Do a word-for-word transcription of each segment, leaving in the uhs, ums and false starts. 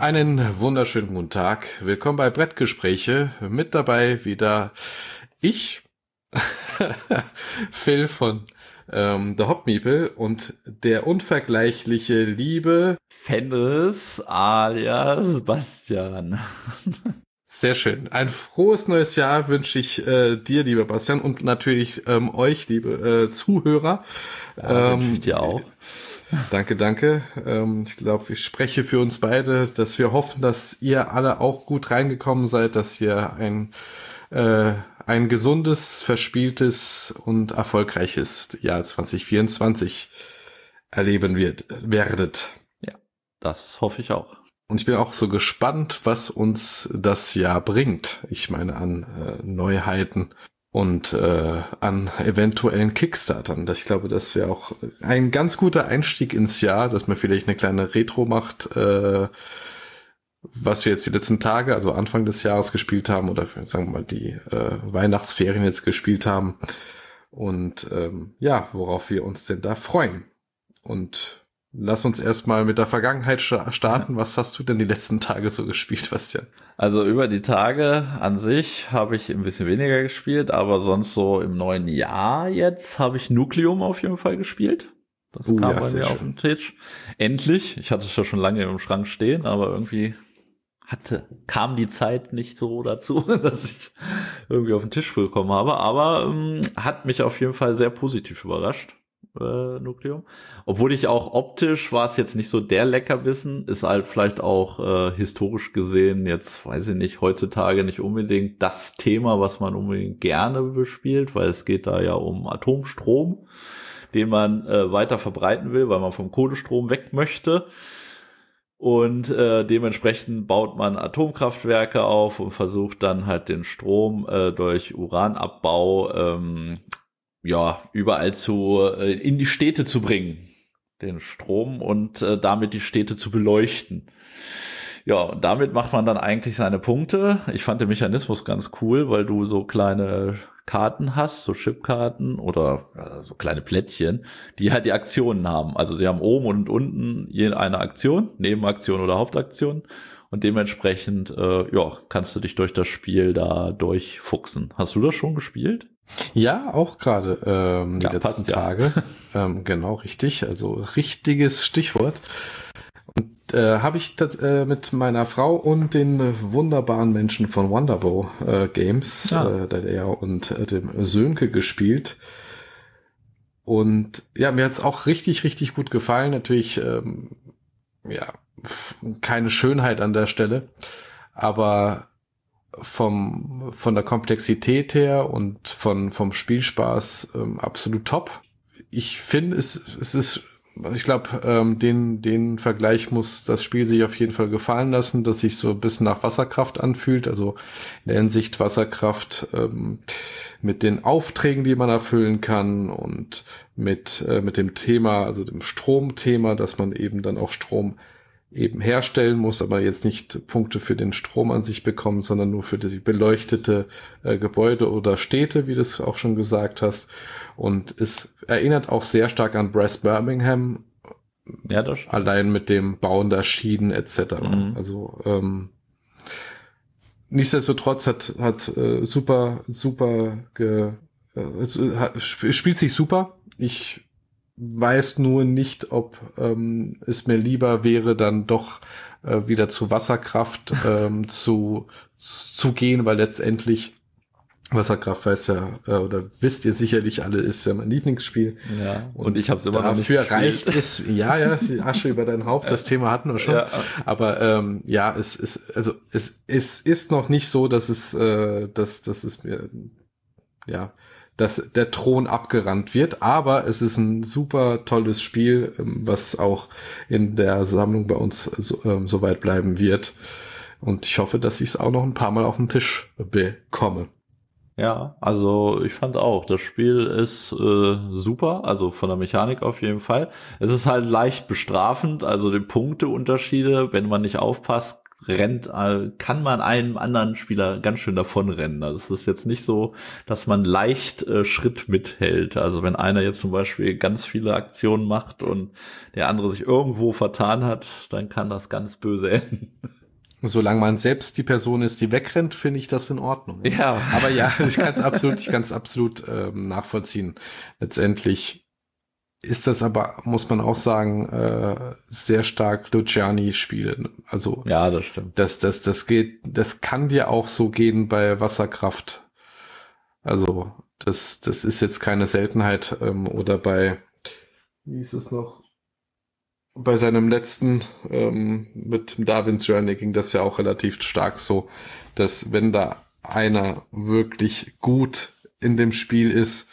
Einen wunderschönen guten Tag. Willkommen bei Brettgespräche. Mit dabei wieder ich, Phil von ähm, The Hopmeeple und der unvergleichliche liebe Fenris alias Bastian. Sehr schön. Ein frohes neues Jahr wünsche ich äh, dir, lieber Bastian, und natürlich ähm, euch, liebe äh, Zuhörer. Ja, ähm, wünsche ich dir auch. Danke, danke. Ähm, ich glaube, ich spreche für uns beide, dass wir hoffen, dass ihr alle auch gut reingekommen seid, dass ihr ein äh, ein gesundes, verspieltes und erfolgreiches Jahr zwanzig vierundzwanzig erleben wird, werdet. Ja, das hoffe ich auch. Und ich bin auch so gespannt, was uns das Jahr bringt. Ich meine an äh, Neuheiten und äh, an eventuellen Kickstartern. Ich glaube, das wäre auch ein ganz guter Einstieg ins Jahr, dass man vielleicht eine kleine Retro macht, äh, was wir jetzt die letzten Tage, also Anfang des Jahres gespielt haben oder sagen wir mal die äh, Weihnachtsferien jetzt gespielt haben und ähm, ja, worauf wir uns denn da freuen. Und lass uns erstmal mit der Vergangenheit starten. Was hast du denn die letzten Tage so gespielt, Bastian? Also über die Tage an sich habe ich ein bisschen weniger gespielt, aber sonst so im neuen Jahr jetzt habe ich Nucleum auf jeden Fall gespielt. Das uh, kam ja, bei mir schön. auf den Tisch. Endlich. Ich hatte es ja schon lange im Schrank stehen, aber irgendwie hatte, kam die Zeit nicht so dazu, dass ich es irgendwie auf den Tisch bekommen habe. Aber ähm, hat mich auf jeden Fall sehr positiv überrascht. Äh, Nucleum. Obwohl ich auch optisch war es jetzt nicht so der Leckerbissen, ist halt vielleicht auch äh, historisch gesehen jetzt, weiß ich nicht, heutzutage nicht unbedingt das Thema, was man unbedingt gerne bespielt, weil es geht da ja um Atomstrom, den man äh, weiter verbreiten will, weil man vom Kohlestrom weg möchte. Und äh, dementsprechend baut man Atomkraftwerke auf und versucht dann halt den Strom äh, durch Uranabbau ähm, ja, überall zu, äh, in die Städte zu bringen, den Strom und äh, damit die Städte zu beleuchten. Ja, und damit macht man dann eigentlich seine Punkte. Ich fand den Mechanismus ganz cool, weil du so kleine Karten hast, so Chipkarten oder äh, so kleine Plättchen, die halt die Aktionen haben. Also sie haben oben und unten je eine Aktion, Nebenaktion oder Hauptaktion. Und dementsprechend, äh, ja, kannst du dich durch das Spiel da durchfuchsen. Hast du das schon gespielt? Ja, auch gerade ähm, die Ja, letzten passt, ja. Tage. ähm, genau, richtig. Also richtiges Stichwort. Und äh, habe ich das äh, mit meiner Frau und den äh, wunderbaren Menschen von Wonderbow äh, Games, Ja. äh, der der und äh, dem Sönke gespielt. Und ja, mir hat's auch richtig, richtig gut gefallen. Natürlich, ähm, ja, f- keine Schönheit an der Stelle, aber vom von der Komplexität her und von vom Spielspaß ähm, absolut top. Ich finde, es es ist, ich glaube, ähm, den den Vergleich muss das Spiel sich auf jeden Fall gefallen lassen, dass sich so ein bisschen nach Wasserkraft anfühlt. Also in der Hinsicht Wasserkraft ähm, mit den Aufträgen, die man erfüllen kann und mit äh, mit dem Thema, also dem Stromthema, dass man eben dann auch Strom eben herstellen muss, aber jetzt nicht Punkte für den Strom an sich bekommen, sondern nur für die beleuchtete äh, Gebäude oder Städte, wie du es auch schon gesagt hast. Und es erinnert auch sehr stark an Brass Birmingham, Ja, das stimmt. allein mit dem Bauen der Schienen et cetera. Mhm. Also ähm, nichtsdestotrotz hat hat äh, super super ge, äh, es, äh, hat, sp- spielt sich super. Ich weiß nur nicht, ob ähm, es mir lieber wäre, dann doch äh, wieder zu Wasserkraft ähm, zu zu gehen, weil letztendlich Wasserkraft weiß ja, äh, oder wisst ihr sicherlich alle, ist ja mein Lieblingsspiel. Ja, und, und ich habe es immer noch nicht dafür gespielt. reicht es, ja, ja, die Asche über dein Haupt, das Thema hatten wir schon. Ja. Aber ähm, ja, es ist, also es, es ist noch nicht so, dass es, äh, dass, dass es mir, ja, dass der Thron abgerannt wird, aber es ist ein super tolles Spiel, ähm, was auch in der Sammlung bei uns so, ähm, so weit bleiben wird. Und ich hoffe, dass ich es auch noch ein paar Mal auf den Tisch bekomme. Ja, also ich fand auch, das Spiel ist äh, super, also von der Mechanik auf jeden Fall. Es ist halt leicht bestrafend, also die Punkteunterschiede, wenn man nicht aufpasst, rennt, äh, kann man einem anderen Spieler ganz schön davonrennen. Also es ist jetzt nicht so, dass man leicht äh, Schritt mithält. Also wenn einer jetzt zum Beispiel ganz viele Aktionen macht und der andere sich irgendwo vertan hat, dann kann das ganz böse enden. Solange man selbst die Person ist, die wegrennt, finde ich das in Ordnung. Ja. Ja. Aber ja, ich kann es absolut, ich kann es absolut ähm, nachvollziehen. Letztendlich ist das aber, muss man auch sagen, äh, sehr stark Luciani-Spiele. Also Ja, das stimmt. das, das, das geht, das kann dir auch so gehen bei Wasserkraft. Also das, das ist jetzt keine Seltenheit. Ähm, oder bei, wie hieß es noch? Bei seinem letzten ähm, mit Darwin's Journey ging das ja auch relativ stark so, dass wenn da einer wirklich gut in dem Spiel ist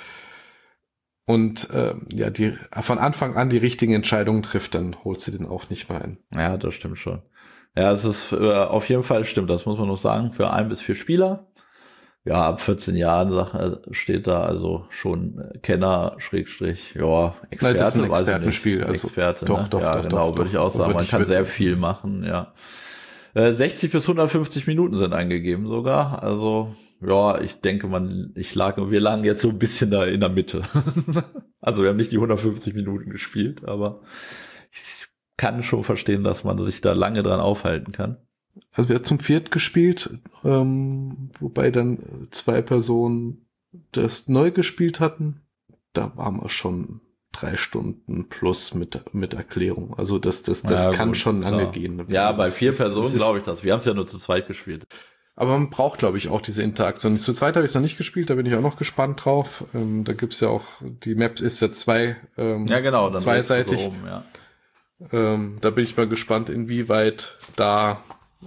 und äh, ja, die von Anfang an die richtigen Entscheidungen trifft, dann holst du den auch nicht mehr ein. Ja, das stimmt schon. Ja, es ist äh, auf jeden Fall stimmt, das muss man noch sagen, für ein bis vier Spieler. Ja, ab vierzehn Jahren Sache steht da also schon Kenner, Schrägstrich, ja, Experte. Nein, das ist ein weiß ich Expertenspiel. nicht. Also, Experte, doch, ne? doch, ja, doch, genau, doch, würde ich doch. auch sagen. Würde Man ich- kann würde- sehr viel machen, ja. Äh, sechzig bis hundertfünfzig Minuten sind eingegeben sogar. Also, ja, ich denke, man, ich lag, wir lagen jetzt so ein bisschen da in der Mitte. Also, wir haben nicht die hundertfünfzig Minuten gespielt, aber ich kann schon verstehen, dass man sich da lange dran aufhalten kann. Also wir haben zum Viert gespielt, ähm, wobei dann zwei Personen das neu gespielt hatten. Da waren wir schon drei Stunden plus mit mit Erklärung. Also das das das Ja, kann gut, schon lange klar. gehen. Ja, bei Das vier ist- Personen das ist- glaube ich das. Wir haben es ja nur zu zweit gespielt. Aber man braucht, glaube ich, auch diese Interaktion. Zu zweit habe ich es noch nicht gespielt, da bin ich auch noch gespannt drauf. Ähm, da gibt's ja auch, die Map ist ja zwei ähm, Ja, genau. Dann zweiseitig. drehst du so um, ja. Ähm, da bin ich mal gespannt, inwieweit da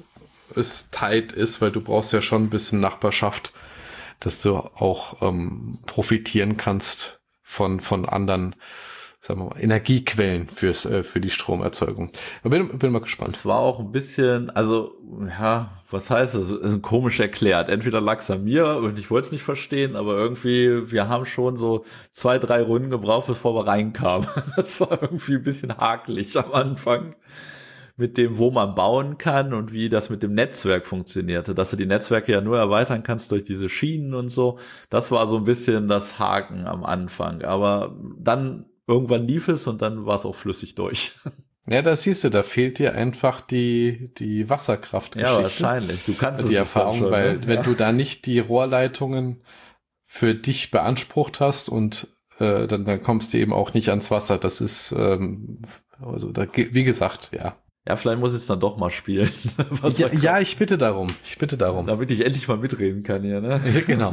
es tight ist, weil du brauchst ja schon ein bisschen Nachbarschaft, dass du auch ähm, profitieren kannst von von anderen, sagen wir mal, Energiequellen fürs äh, für die Stromerzeugung. Aber bin, bin mal gespannt. Es war auch ein bisschen, also, ja, was heißt das? Es ist komisch erklärt. Entweder lag es an mir und ich wollte es nicht verstehen, aber irgendwie, wir haben schon so zwei, drei Runden gebraucht, bevor wir reinkamen. Das war irgendwie ein bisschen hakelig am Anfang. Mit dem, wo man bauen kann und wie das mit dem Netzwerk funktionierte. Dass du die Netzwerke ja nur erweitern kannst durch diese Schienen und so. Das war so ein bisschen das Haken am Anfang. Aber dann irgendwann lief es und dann war es auch flüssig durch. Ja, da siehst du, da fehlt dir einfach die die Ja, Wasserkraftgeschichte, wahrscheinlich. Du kannst es die dann Erfahrung, schon, weil ne? wenn ja. du da nicht die Rohrleitungen für dich beansprucht hast und äh, dann, dann kommst du eben auch nicht ans Wasser. Das ist ähm, also da ge- wie gesagt, ja. Ja, vielleicht muss ich es dann doch mal spielen. Was Ja, sagt- ja, ich bitte darum. Ich bitte darum. Damit ich endlich mal mitreden kann hier, ne? Ja, genau.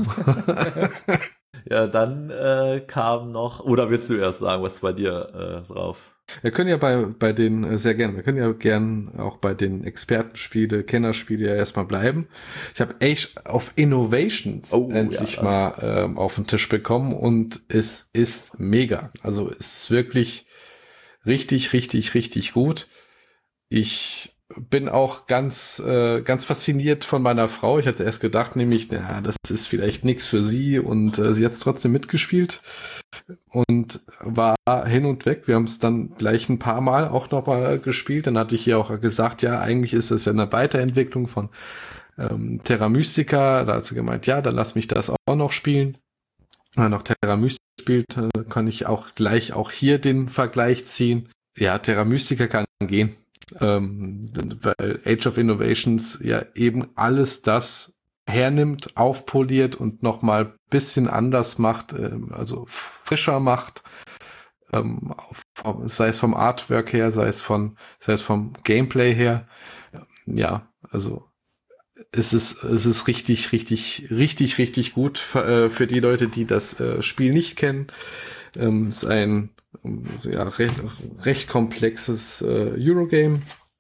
Ja, dann äh, kam noch, oder willst du erst sagen, was ist bei dir äh, drauf? Wir können ja bei, bei den, äh, sehr gerne, wir können ja gern auch bei den Expertenspiele, Kennerspiele ja erstmal bleiben. Ich habe Age of Innovations Oh, endlich ja, das- mal ähm, auf den Tisch bekommen und es ist mega. Also es ist wirklich richtig, richtig, richtig gut. Ich bin auch ganz, äh, ganz fasziniert von meiner Frau. Ich hatte erst gedacht, nämlich, na, das ist vielleicht nichts für sie und äh, sie hat es trotzdem mitgespielt und war hin und weg. Wir haben es dann gleich ein paar Mal auch noch mal gespielt. Dann hatte ich ihr auch gesagt, ja, eigentlich ist es ja eine Weiterentwicklung von ähm, Terra Mystica. Da hat sie gemeint, ja, dann lass mich das auch noch spielen. Wenn man noch Terra Mystica spielt, äh, kann ich auch gleich auch hier den Vergleich ziehen. Ja, Terra Mystica kann gehen. Ähm, weil Age of Innovations ja eben alles das hernimmt, aufpoliert und nochmal bisschen anders macht, ähm, also frischer macht, ähm, vom, sei es vom Artwork her, sei es von, sei es vom Gameplay her. Ja, also es ist, es ist richtig, richtig, richtig, richtig gut für, äh, für die Leute, die das äh, Spiel nicht kennen. Ähm, es ist ein ja, recht, recht komplexes äh, Eurogame.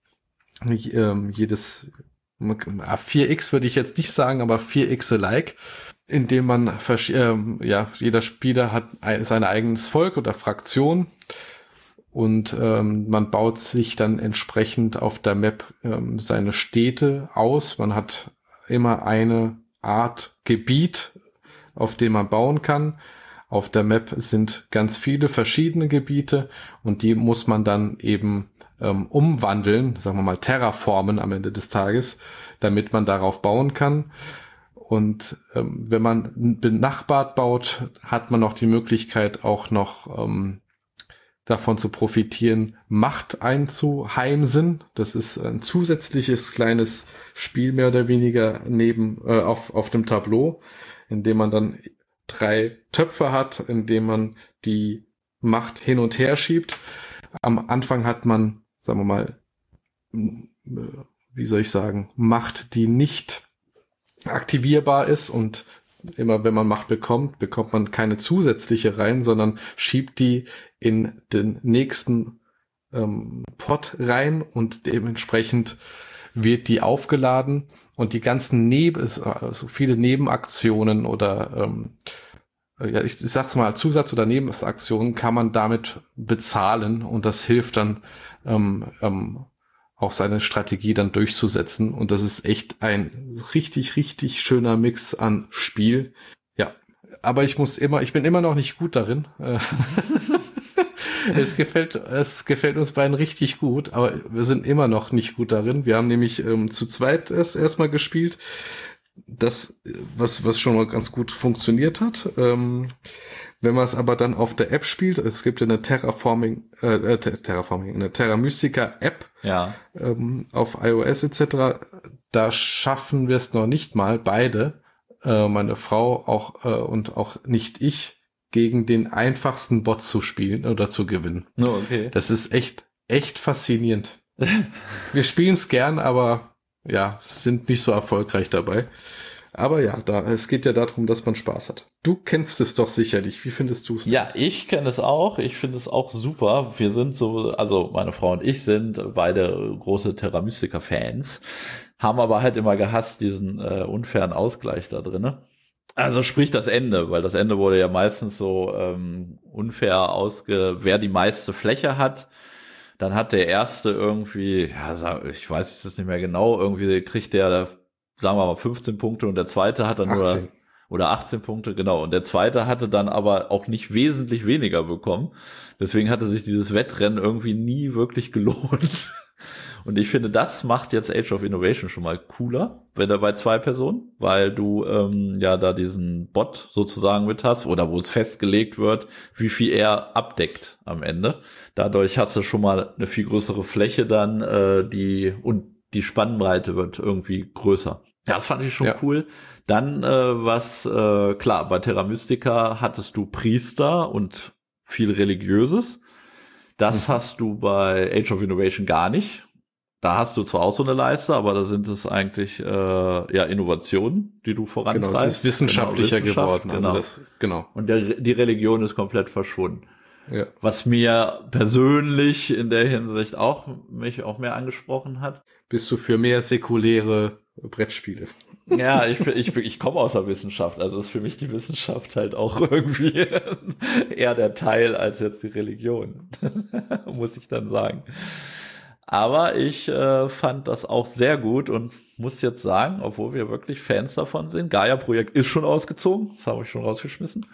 Ähm, jedes vier X würde ich jetzt nicht sagen, aber vier X-alike, in dem man versch- ähm, ja, jeder Spieler hat ein, sein eigenes Volk oder Fraktion und ähm, man baut sich dann entsprechend auf der Map ähm, seine Städte aus. Man hat immer eine Art Gebiet, auf dem man bauen kann. Auf der Map sind ganz viele verschiedene Gebiete und die muss man dann eben ähm, umwandeln, sagen wir mal terraformen am Ende des Tages, damit man darauf bauen kann. Und ähm, wenn man benachbart baut, hat man noch die Möglichkeit, auch noch ähm, davon zu profitieren, Macht einzuheimsen. Das ist ein zusätzliches kleines Spiel, mehr oder weniger neben äh, auf auf dem Tableau, in dem man dann drei Töpfe hat, in dem man die Macht hin und her schiebt. Am Anfang hat man, sagen wir mal, wie soll ich sagen, Macht, die nicht aktivierbar ist, und immer wenn man Macht bekommt, bekommt man keine zusätzliche rein, sondern schiebt die in den nächsten ähm, Pot rein und dementsprechend wird die aufgeladen und die ganzen Neben, also viele Nebenaktionen oder ähm, ja, ich, ich sag's mal, Zusatz- oder Nebenaktionen kann man damit bezahlen und das hilft dann ähm, ähm, auch seine Strategie dann durchzusetzen. Und das ist echt ein richtig, richtig schöner Mix an Spiel. Ja, aber ich muss immer, ich bin immer noch nicht gut darin. es gefällt, es gefällt uns beiden richtig gut, aber wir sind immer noch nicht gut darin. Wir haben nämlich ähm, zu zweit erst erstmal gespielt. Das, was, was schon mal ganz gut funktioniert hat. Ähm, wenn man es aber dann auf der App spielt, es gibt ja eine Terraforming, äh, Terraforming, eine Terra Mystica App, ja. ähm, auf iOS et cetera. Da schaffen wir es noch nicht mal beide, äh, meine Frau auch äh, und auch nicht ich, gegen den einfachsten Bot zu spielen oder zu gewinnen. Oh, okay. Das ist echt, echt faszinierend. Wir spielen es gern, aber ja, sind nicht so erfolgreich dabei. Aber ja, da, es geht ja darum, dass man Spaß hat. Du kennst es doch sicherlich. Wie findest du es? Ja, ich kenne es auch. Ich finde es auch super. Wir sind so, also meine Frau und ich sind beide große Terra Mystica Fans, haben aber halt immer gehasst diesen äh, unfairen Ausgleich da drinne. Also sprich das Ende, weil das Ende wurde ja meistens so ähm, unfair ausge, wer die meiste Fläche hat. Dann hat der Erste irgendwie, ja, ich weiß es nicht mehr genau, irgendwie kriegt der, sagen wir mal, fünfzehn Punkte und der Zweite hat dann achtzehn. nur, oder achtzehn Punkte, genau. Und der Zweite hatte dann aber auch nicht wesentlich weniger bekommen. Deswegen hatte sich dieses Wettrennen irgendwie nie wirklich gelohnt. Und ich finde, das macht jetzt Age of Innovation schon mal cooler, wenn er bei zwei Personen, weil du ähm, ja da diesen Bot sozusagen mit hast oder wo es festgelegt wird, wie viel er abdeckt am Ende. Dadurch hast du schon mal eine viel größere Fläche dann, äh, die und die Spannbreite wird irgendwie größer. Das fand ich schon ja. cool. Dann äh, was, äh, klar, bei Terra Mystica hattest du Priester und viel Religiöses. Das mhm. hast du bei Age of Innovation gar nicht. Da hast du zwar auch so eine Leiste, aber da sind es eigentlich äh, ja Innovationen, die du vorantreibst. Genau, es ist wissenschaftlicher genau, Wissenschaft, geworden. Also genau. das, genau. Und der, die Religion ist komplett verschwunden. Ja. Was mir persönlich in der Hinsicht auch mich auch mehr angesprochen hat. Bist du für mehr säkuläre Brettspiele? Ja, ich, ich, ich komme aus der Wissenschaft, also ist für mich die Wissenschaft halt auch irgendwie eher der Teil als jetzt die Religion, muss ich dann sagen. Aber ich äh, fand das auch sehr gut und muss jetzt sagen, obwohl wir wirklich Fans davon sind, Gaia-Projekt ist schon ausgezogen, das habe ich schon rausgeschmissen.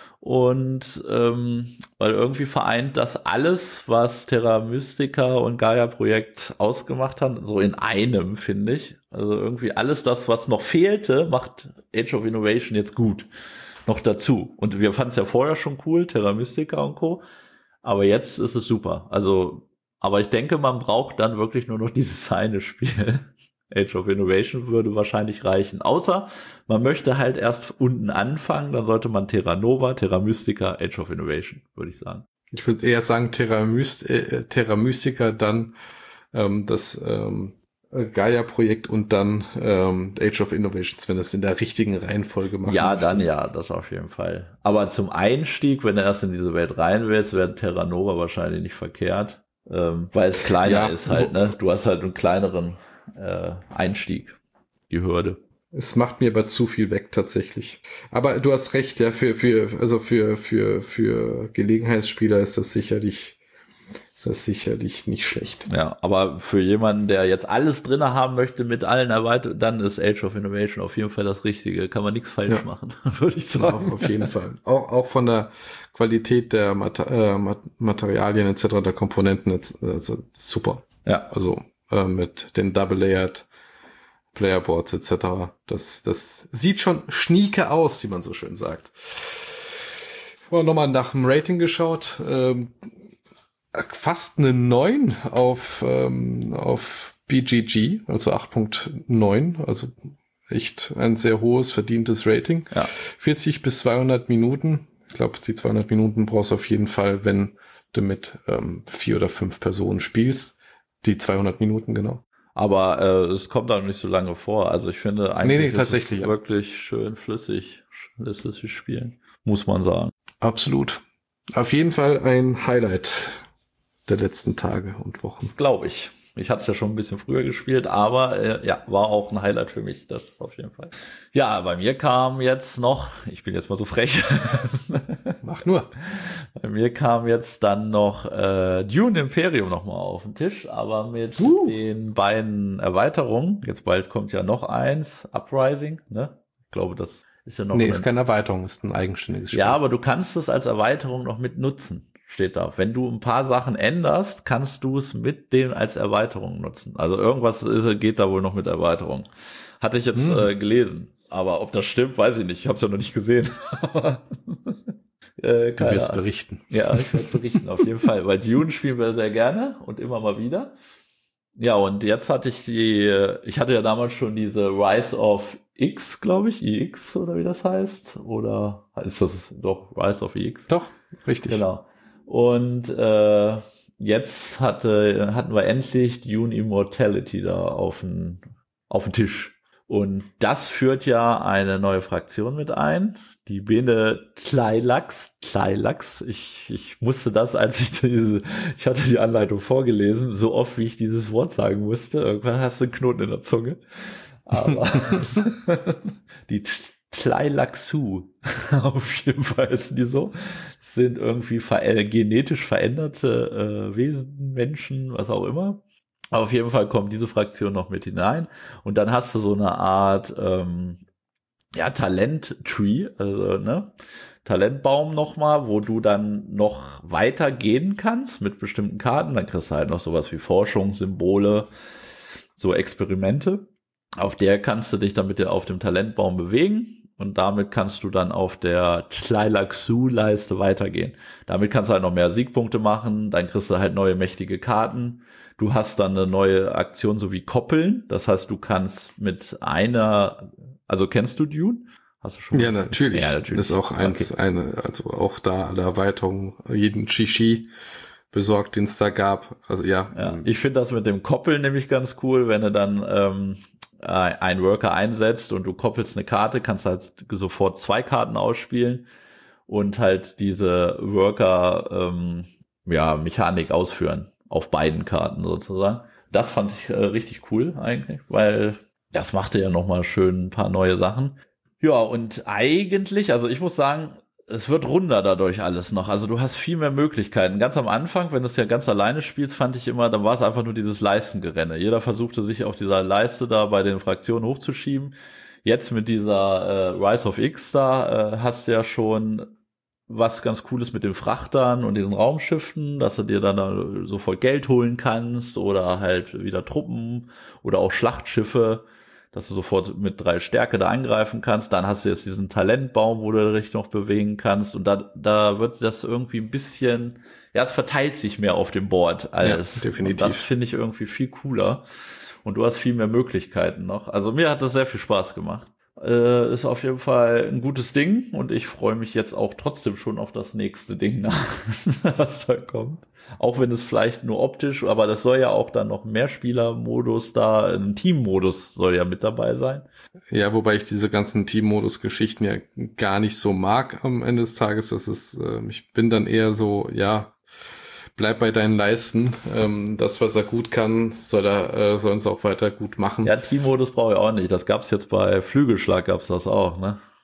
Und ähm, weil irgendwie vereint das alles, was Terra Mystica und Gaia-Projekt ausgemacht haben, so in einem, finde ich. Also irgendwie alles das, was noch fehlte, macht Age of Innovation jetzt gut noch dazu. Und wir fanden es ja vorher schon cool, Terra Mystica und Co. Aber jetzt ist es super. Also, aber ich denke, man braucht dann wirklich nur noch dieses eine Spiel. Age of Innovation würde wahrscheinlich reichen. Außer man möchte halt erst unten anfangen, dann sollte man Terra Nova, Terra Mystica, Age of Innovation, würde ich sagen. Ich würde eher sagen Terra, Myst äh, Terra Mystica, dann ähm, das ähm, Gaia-Projekt und dann ähm, Age of Innovations, wenn das in der richtigen Reihenfolge machen Ja, möchtest. dann ja, das auf jeden Fall. Aber zum Einstieg, wenn du erst in diese Welt rein willst, wäre Terra Nova wahrscheinlich nicht verkehrt, ähm, weil es kleiner ja, ist halt, ne? Du hast halt einen kleineren äh, Einstieg, die Hürde. Es macht mir aber zu viel weg tatsächlich. Aber du hast recht, ja, für für also für für für Gelegenheitsspieler ist das sicherlich ist das sicherlich nicht schlecht. Ja, aber für jemanden, der jetzt alles drin haben möchte mit allen Erweiterungen, dann ist Age of Innovation auf jeden Fall das Richtige. Kann man nichts falsch ja. machen, würde ich sagen. Ja, auf jeden Fall. Auch, auch von der Qualität der Mater- äh, Materialien et cetera, der Komponenten, also super. Ja. Also äh, mit den Double-Layered Playerboards et cetera. Das, das sieht schon schnieke aus, wie man so schön sagt. Ich habe nochmal nach dem Rating geschaut. Ähm, fast eine neun auf, ähm, auf B G G, also acht Punkt neun. Also echt ein sehr hohes, verdientes Rating. Ja. vierzig bis zweihundert Minuten. Ich glaube, die zweihundert Minuten brauchst du auf jeden Fall, wenn du mit ähm, vier oder fünf Personen spielst. Die zweihundert Minuten, genau. Aber äh, es kommt auch nicht so lange vor. Also ich finde eigentlich nee, nee, tatsächlich, ist es wirklich schön flüssig, lässt es sich spielen, muss man sagen. Absolut. Auf jeden Fall ein Highlight der letzten Tage und Wochen. Das glaube ich. Ich hatte es ja schon ein bisschen früher gespielt, aber äh, ja, war auch ein Highlight für mich, das ist auf jeden Fall. Ja, bei mir kam jetzt noch, ich bin jetzt mal so frech. Mach nur. Bei mir kam jetzt dann noch äh, Dune Imperium nochmal auf den Tisch, aber mit uh. den beiden Erweiterungen. Jetzt bald kommt ja noch eins, Uprising, ne? Ich glaube, das ist ja noch... Nee, ist keine Erweiterung, ist ein eigenständiges Spiel. Ja, aber du kannst es als Erweiterung noch mit nutzen. Steht da. Wenn du ein paar Sachen änderst, kannst du es mit dem als Erweiterung nutzen. Also irgendwas ist, geht da wohl noch mit Erweiterung. Hatte ich jetzt hm. äh, gelesen. Aber ob das stimmt, weiß ich nicht. Ich habe es ja noch nicht gesehen. äh, du wirst berichten. Ja, ich werde berichten, auf jeden Fall. Weil Dune spielen wir sehr gerne und immer mal wieder. Ja, und jetzt hatte ich die, ich hatte ja damals schon diese Rise of X, glaube ich, I X oder wie das heißt. Oder ist das doch Rise of X? Doch, richtig. Genau. Und äh, jetzt hatte, hatten wir endlich Dune Immortality da auf den, auf den Tisch. Und das führt ja eine neue Fraktion mit ein. Die Bene Tleilax. Tleilax. Ich, ich musste das, als ich diese, ich hatte die Anleitung vorgelesen, so oft wie ich dieses Wort sagen musste. Irgendwann hast du einen Knoten in der Zunge. Aber die Tleilaxu, auf jeden Fall ist die so, sind irgendwie ver- genetisch veränderte äh, Wesen, Menschen, was auch immer. Aber auf jeden Fall kommt diese Fraktion noch mit hinein und dann hast du so eine Art ähm, ja, Talent-Tree, also ne, Talentbaum nochmal, wo du dann noch weiter gehen kannst mit bestimmten Karten. Dann kriegst du halt noch sowas wie Forschungssymbole, so Experimente. Auf der kannst du dich dann mit dir auf dem Talentbaum bewegen. Und damit kannst du dann auf der Tleilaxu-Leiste weitergehen. Damit kannst du halt noch mehr Siegpunkte machen. Dann kriegst du halt neue mächtige Karten. Du hast dann eine neue Aktion, so wie Koppeln. Das heißt, du kannst mit einer, also kennst du Dune? Hast du schon? Ja, natürlich. Ja, natürlich. Das ist auch eins, okay. eine, also auch da alle Erweiterungen, jeden Shishi besorgt, den es da gab. Also ja. ja ich finde das mit dem Koppeln nämlich ganz cool, wenn du dann ähm, ein Worker einsetzt und du koppelst eine Karte, kannst halt sofort zwei Karten ausspielen und halt diese Worker ähm, ja Mechanik ausführen auf beiden Karten sozusagen. Das fand ich äh, richtig cool eigentlich, weil das machte ja nochmal schön ein paar neue Sachen. Ja, und eigentlich, also ich muss sagen, es wird runder dadurch alles noch. Also du hast viel mehr Möglichkeiten. Ganz am Anfang, wenn du es ja ganz alleine spielst, fand ich immer, dann war es einfach nur dieses Leistengerenne. Jeder versuchte sich auf dieser Leiste da bei den Fraktionen hochzuschieben. Jetzt mit dieser äh, Rise of X da äh, hast du ja schon was ganz Cooles mit den Frachtern und den Raumschiffen, dass du dir dann da sofort Geld holen kannst oder halt wieder Truppen oder auch Schlachtschiffe, dass du sofort mit drei Stärke da angreifen kannst. Dann hast du jetzt diesen Talentbaum, wo du dich noch bewegen kannst. Und da, da wird das irgendwie ein bisschen, ja, es verteilt sich mehr auf dem Board als. Ja, definitiv. Und das finde ich irgendwie viel cooler. Und du hast viel mehr Möglichkeiten noch. Also mir hat das sehr viel Spaß gemacht. Äh, ist auf jeden Fall ein gutes Ding. Und ich freue mich jetzt auch trotzdem schon auf das nächste Ding nach, was da kommt. Auch wenn es vielleicht nur optisch, aber das soll ja auch dann noch mehr Spielermodus da, ein Teammodus soll ja mit dabei sein. Ja, wobei ich diese ganzen Teammodus-Geschichten ja gar nicht so mag am Ende des Tages. Das ist, äh, ich bin dann eher so, ja, bleib bei deinen Leisten. Ähm, das, was er gut kann, soll er, äh, sollen sie auch weiter gut machen. Ja, Teammodus brauche ich auch nicht. Das gab's jetzt bei Flügelschlag, gab's das auch, ne?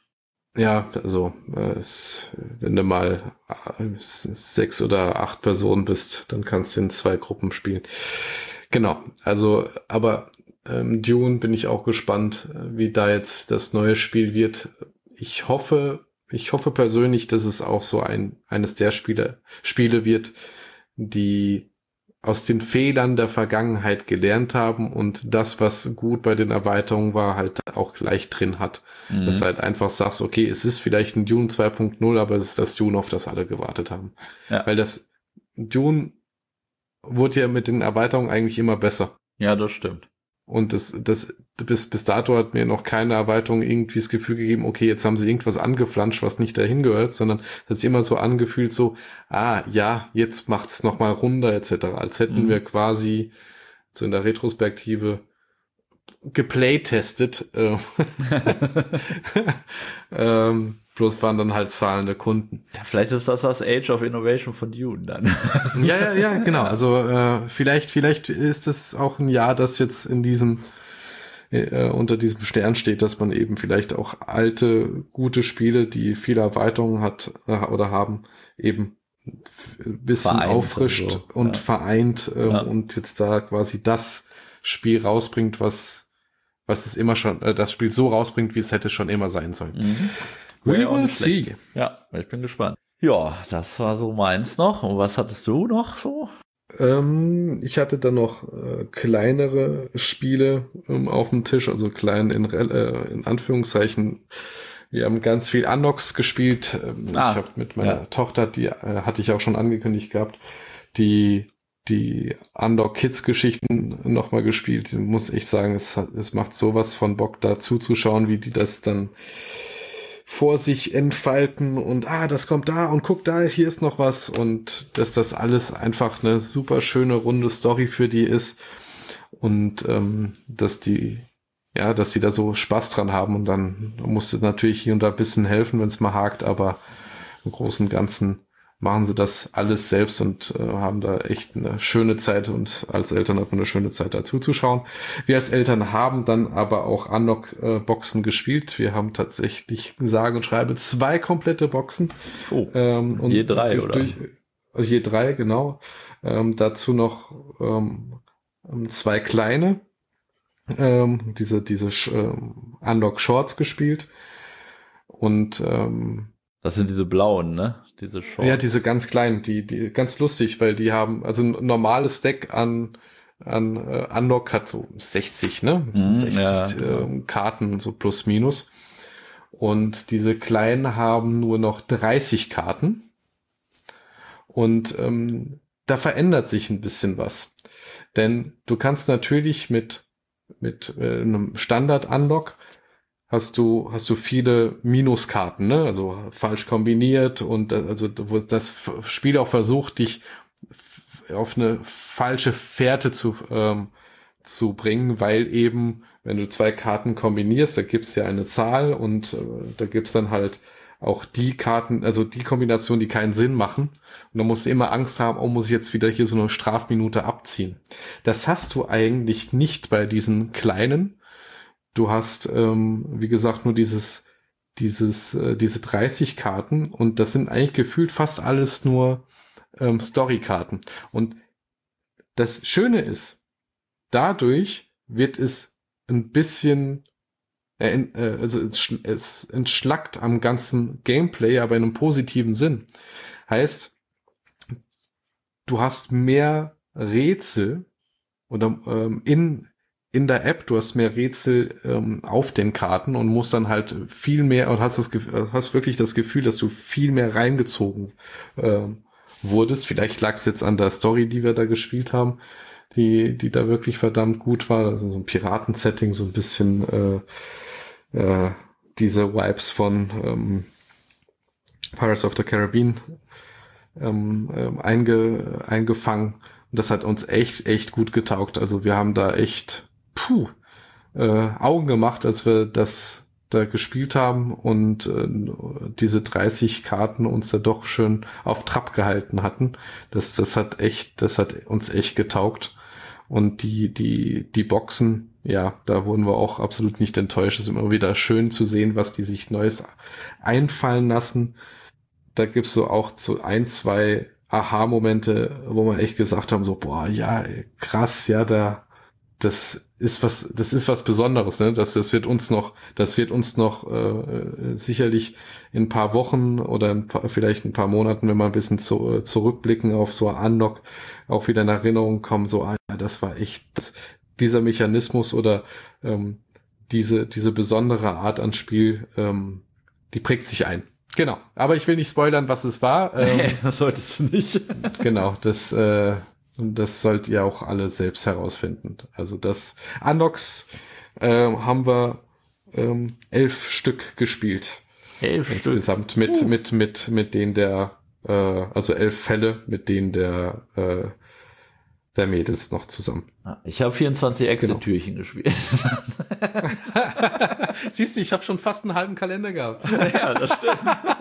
Ja, also äh, es, wenn du mal äh, sechs oder acht Personen bist, dann kannst du in zwei Gruppen spielen. Genau, also aber ähm, Dune bin ich auch gespannt, äh, wie da jetzt das neue Spiel wird. Ich hoffe, ich hoffe persönlich, dass es auch so ein eines der Spiele Spiele wird, die aus den Fehlern der Vergangenheit gelernt haben und das, was gut bei den Erweiterungen war, halt auch gleich drin hat. Dass du Mhm. halt einfach sagst, okay, es ist vielleicht ein Dune zwei Punkt null, aber es ist das Dune, auf das alle gewartet haben. Weil Ja, das Dune wurde ja mit den Erweiterungen eigentlich immer besser. ja, das stimmt. Und das, das, bis, bis dato hat mir noch keine Erweiterung irgendwie das Gefühl gegeben, okay, jetzt haben sie irgendwas angeflanscht, was nicht dahin gehört, sondern es hat sich immer so angefühlt, so, ah, ja, jetzt macht's nochmal runder, et cetera. Als hätten wir Mhm. quasi so in der Retrospektive geplaytestet, äh, ähm, bloß waren dann halt zahlende Kunden. Ja, vielleicht ist das das Age of Innovation von Dune dann. Ja, ja, ja, genau. Also äh, vielleicht, vielleicht ist es auch ein Jahr, das jetzt in diesem äh, unter diesem Stern steht, dass man eben vielleicht auch alte, gute Spiele, die viele Erweiterungen hat äh, oder haben, eben ein bisschen Vereint und auffrischt so. und Ja. vereint ähm, Ja. und jetzt da quasi das Spiel rausbringt, was was es immer schon, äh, das Spiel so rausbringt, wie es hätte schon immer sein sollen. Mhm. Wäre We ja auch will nicht schlecht. see. Ja, ich bin gespannt. Ja, das war so meins noch. Und was hattest du noch so? Ähm, ich hatte dann noch äh, kleinere Spiele ähm, auf dem Tisch, also klein in, Rel- äh, in Anführungszeichen. Wir haben ganz viel Anox gespielt. Ähm, ich habe Ah, mit ja. meiner Tochter, die äh, hatte ich auch schon angekündigt gehabt, die die Unlock Kids Geschichten nochmal gespielt. Ich muss ich sagen, es, hat, es macht sowas von Bock, da zuzuschauen, wie die das dann vor sich entfalten und ah, das kommt da und guck da, hier ist noch was und dass das alles einfach eine super schöne runde Story für die ist und ähm, dass die ja, dass die da so Spaß dran haben und dann musste natürlich hier und da ein bisschen helfen, wenn es mal hakt, aber im Großen und Ganzen machen sie das alles selbst und äh, haben da echt eine schöne Zeit und als Eltern hat man eine schöne Zeit dazu zu schauen. Wir als Eltern haben dann aber auch Unlock-Boxen gespielt. Wir haben tatsächlich sage und schreibe zwei komplette Boxen. Oh, Ähm, je und drei, durch, oder? durch also je drei, genau. Ähm, dazu noch ähm, zwei kleine, ähm, diese, diese ähm, Unlock Shorts gespielt. Und ähm, Das sind diese blauen, ne? Diese ja, diese Shorts. ganz kleinen, die, die ganz lustig, weil die haben, also ein normales Deck an, an äh, Unlock hat so sechzig, ne? So Mhm, ja, sechzig genau. äh, Karten, so plus minus. Und diese kleinen haben nur noch dreißig Karten. Und ähm, da verändert sich ein bisschen was. Denn du kannst natürlich mit, mit äh, einem Standard-Unlock hast du, hast du viele Minuskarten, ne? Also falsch kombiniert und äh, also wo das Spiel auch versucht, dich auf eine falsche Fährte zu, ähm, zu bringen, weil eben, wenn du zwei Karten kombinierst, da gibt's ja eine Zahl und äh, da gibt's dann halt auch die Karten, also die Kombinationen, die keinen Sinn machen. Und da musst du immer Angst haben, oh, muss ich jetzt wieder hier so eine Strafminute abziehen. Das hast du eigentlich nicht bei diesen kleinen. Du hast, ähm, wie gesagt, nur dieses, dieses, äh, diese dreißig Karten und das sind eigentlich gefühlt fast alles nur ähm, Story-Karten. Und das Schöne ist, dadurch wird es ein bisschen, äh, äh, also es, sch- es entschlackt am ganzen Gameplay, aber in einem positiven Sinn. Heißt, du hast mehr Rätsel oder ähm, in in der App, du hast mehr Rätsel ähm, auf den Karten und musst dann halt viel mehr und hast das Gef- hast wirklich das Gefühl, dass du viel mehr reingezogen ähm, wurdest. Vielleicht lag es jetzt an der Story, die wir da gespielt haben, die die da wirklich verdammt gut war. Also so ein Piraten-Setting, so ein bisschen äh, äh, diese Vibes von ähm, Pirates of the Caribbean ähm, ähm, einge, eingefangen. Und das hat uns echt, echt gut getaugt. Also wir haben da echt puh, äh, Augen gemacht, als wir das da gespielt haben und äh, diese dreißig Karten uns da doch schön auf Trab gehalten hatten. Das, das hat echt, das hat uns echt getaugt. Und die, die, die Boxen, ja, da wurden wir auch absolut nicht enttäuscht. Es ist immer wieder schön zu sehen, was die sich Neues einfallen lassen. Da gibt's so auch so ein, zwei Aha-Momente, wo wir echt gesagt haben, so, boah, ja, krass, ja, da, das ist was, das ist was Besonderes, ne? Das, das wird uns noch, das wird uns noch äh, sicherlich in ein paar Wochen oder ein paar, vielleicht ein paar Monaten, wenn wir ein bisschen zu, äh, zurückblicken auf so Unlock, auch wieder in Erinnerung kommen, so, ah, ja, das war echt, das, dieser Mechanismus oder ähm, diese, diese besondere Art an Spiel, ähm, die prägt sich ein. Genau, aber ich will nicht spoilern, was es war. Ähm, das solltest du nicht. Genau, das, äh, das sollt ihr auch alle selbst herausfinden. Also das Unlocks äh, haben wir ähm, elf Stück gespielt. Elf Insgesamt Stück. mit, Uh. mit, mit, mit denen der, äh, also elf Fälle, mit denen der, äh, der Mädels noch zusammen. Ich habe vierundzwanzig Exit-Türchen genau. gespielt. Siehst du, ich habe schon fast einen halben Kalender gehabt. Ja, das stimmt.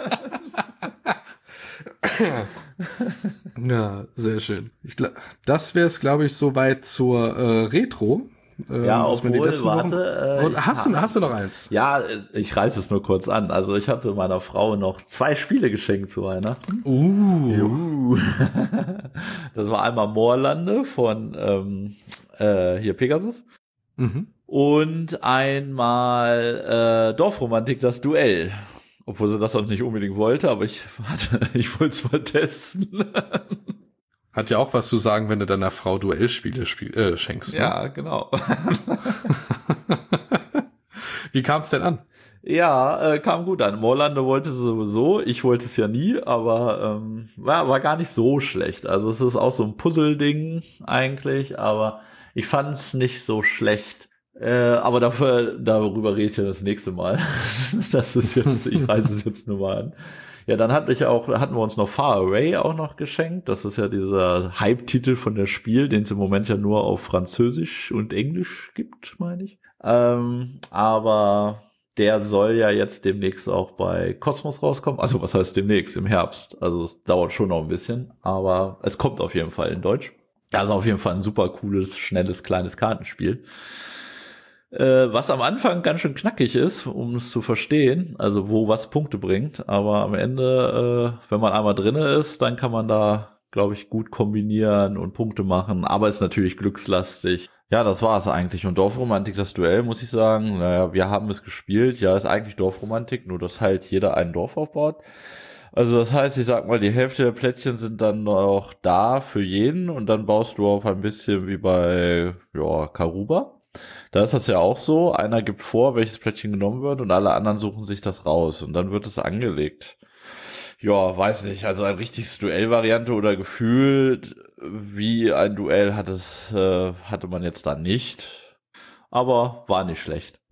Ja, sehr schön. Ich, das wäre es, glaube ich, soweit zur äh, Retro. Ähm, ja, obwohl, warte. Äh, hast, du, hast du noch eins? Ja, ich reiße es nur kurz an. Also ich hatte meiner Frau noch zwei Spiele geschenkt zu Weihnachten. Uh. uh. Das war einmal Moorlande von ähm, äh, hier Pegasus. Mhm. Und einmal äh, Dorfromantik, das Duell. Obwohl sie das auch nicht unbedingt wollte, aber ich, hatte, ich wollte es mal testen. Hat ja auch was zu sagen, wenn du deiner Frau Duellspiele spiel, äh, schenkst. Ne? Ja, genau. Wie kam es denn an? Ja, äh, kam gut an. Moorlande wollte sie sowieso, ich wollte es ja nie, aber ähm, war, war gar nicht so schlecht. Also es ist auch so ein Puzzle-Ding eigentlich, aber ich fand es nicht so schlecht. Äh, aber dafür, darüber rede ich ja das nächste Mal. Das ist jetzt, ich reiße es jetzt nur mal an. Ja, dann hatte ich auch, hatten wir uns noch Far Away auch noch geschenkt. Das ist ja dieser Hype-Titel von der Spiel, den es im Moment ja nur auf Französisch und Englisch gibt, meine ich. Ähm, aber der soll ja jetzt demnächst auch bei Cosmos rauskommen. Also was heißt demnächst? Im Herbst. Also es dauert schon noch ein bisschen, aber es kommt auf jeden Fall in Deutsch. Das ist auf jeden Fall ein super cooles, schnelles, kleines Kartenspiel. Äh, was am Anfang ganz schön knackig ist, um es zu verstehen, also wo was Punkte bringt, aber am Ende, äh, wenn man einmal drinne ist, dann kann man da, glaube ich, gut kombinieren und Punkte machen, aber ist natürlich glückslastig. Ja, das war es eigentlich. Und Dorfromantik, das Duell, muss ich sagen, naja, wir haben es gespielt, ja, ist eigentlich Dorfromantik, nur dass halt jeder ein Dorf aufbaut. Also das heißt, ich sag mal, die Hälfte der Plättchen sind dann noch da für jeden und dann baust du auf ein bisschen wie bei, ja, Karuba. Da ist das ja auch so, einer gibt vor, welches Plättchen genommen wird und alle anderen suchen sich das raus und dann wird es angelegt. Ja, weiß nicht, also ein richtiges Duellvariante oder gefühlt wie ein Duell hat es, äh, hatte man jetzt da nicht, aber war nicht schlecht.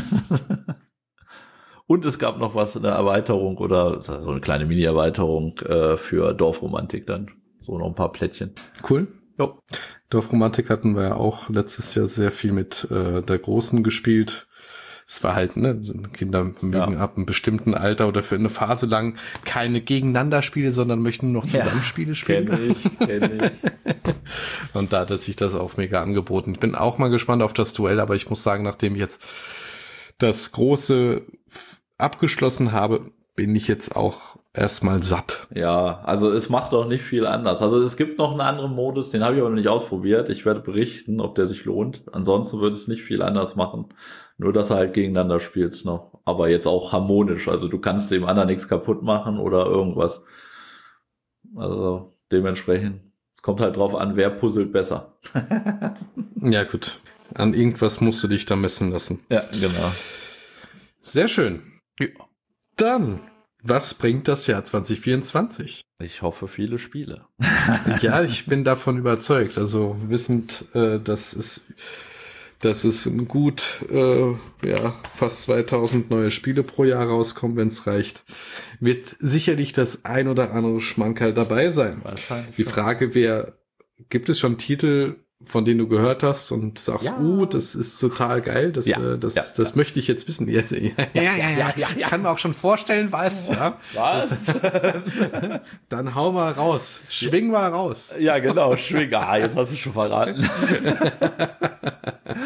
Und es gab noch was, eine Erweiterung oder so eine kleine Mini-Erweiterung äh, für Dorfromantik dann, so noch ein paar Plättchen. Cool. Jo. Dorfromantik hatten wir ja auch letztes Jahr sehr viel mit äh, der Großen gespielt. Es war halt, ne, Kinder mögen ja. ab einem bestimmten Alter oder für eine Phase lang keine Gegeneinander-Spiele, sondern möchten nur noch Zusammenspiele ja, spielen. Kenn ich, kenn ich. Und da hat sich das auch mega angeboten. Ich bin auch mal gespannt auf das Duell, aber ich muss sagen, nachdem ich jetzt das Große abgeschlossen habe, bin ich jetzt auch erstmal satt. Ja, also es macht auch nicht viel anders. Also es gibt noch einen anderen Modus, den habe ich aber noch nicht ausprobiert. Ich werde berichten, ob der sich lohnt. Ansonsten würde es nicht viel anders machen. Nur, dass er halt gegeneinander spielst noch. Aber jetzt auch harmonisch. Also du kannst dem anderen nichts kaputt machen oder irgendwas. Also dementsprechend. Es kommt halt drauf an, wer puzzelt besser. Ja gut. An irgendwas musst du dich da messen lassen. Ja, genau. Sehr schön. Ja. Dann, was bringt das Jahr zwanzig vierundzwanzig? Ich hoffe, viele Spiele. Ja, ich bin davon überzeugt. Also wissend, äh, dass es, dass es ein gut, äh, ja, fast zweitausend neue Spiele pro Jahr rauskommen, wenn es reicht, wird sicherlich das ein oder andere Schmankerl dabei sein. Wahrscheinlich. Die Frage wäre, gibt es schon Titel, von denen du gehört hast und sagst, ja. uh, das ist total geil, das, ja. äh, das, ja. das ja. möchte ich jetzt wissen. Ja, ja, ja, ja, ja, ja. Ich kann mir auch schon vorstellen, was, ja. Was? Dann hau mal raus. Schwing mal raus. Ja, genau, schwing. Ah, jetzt hast du schon verraten.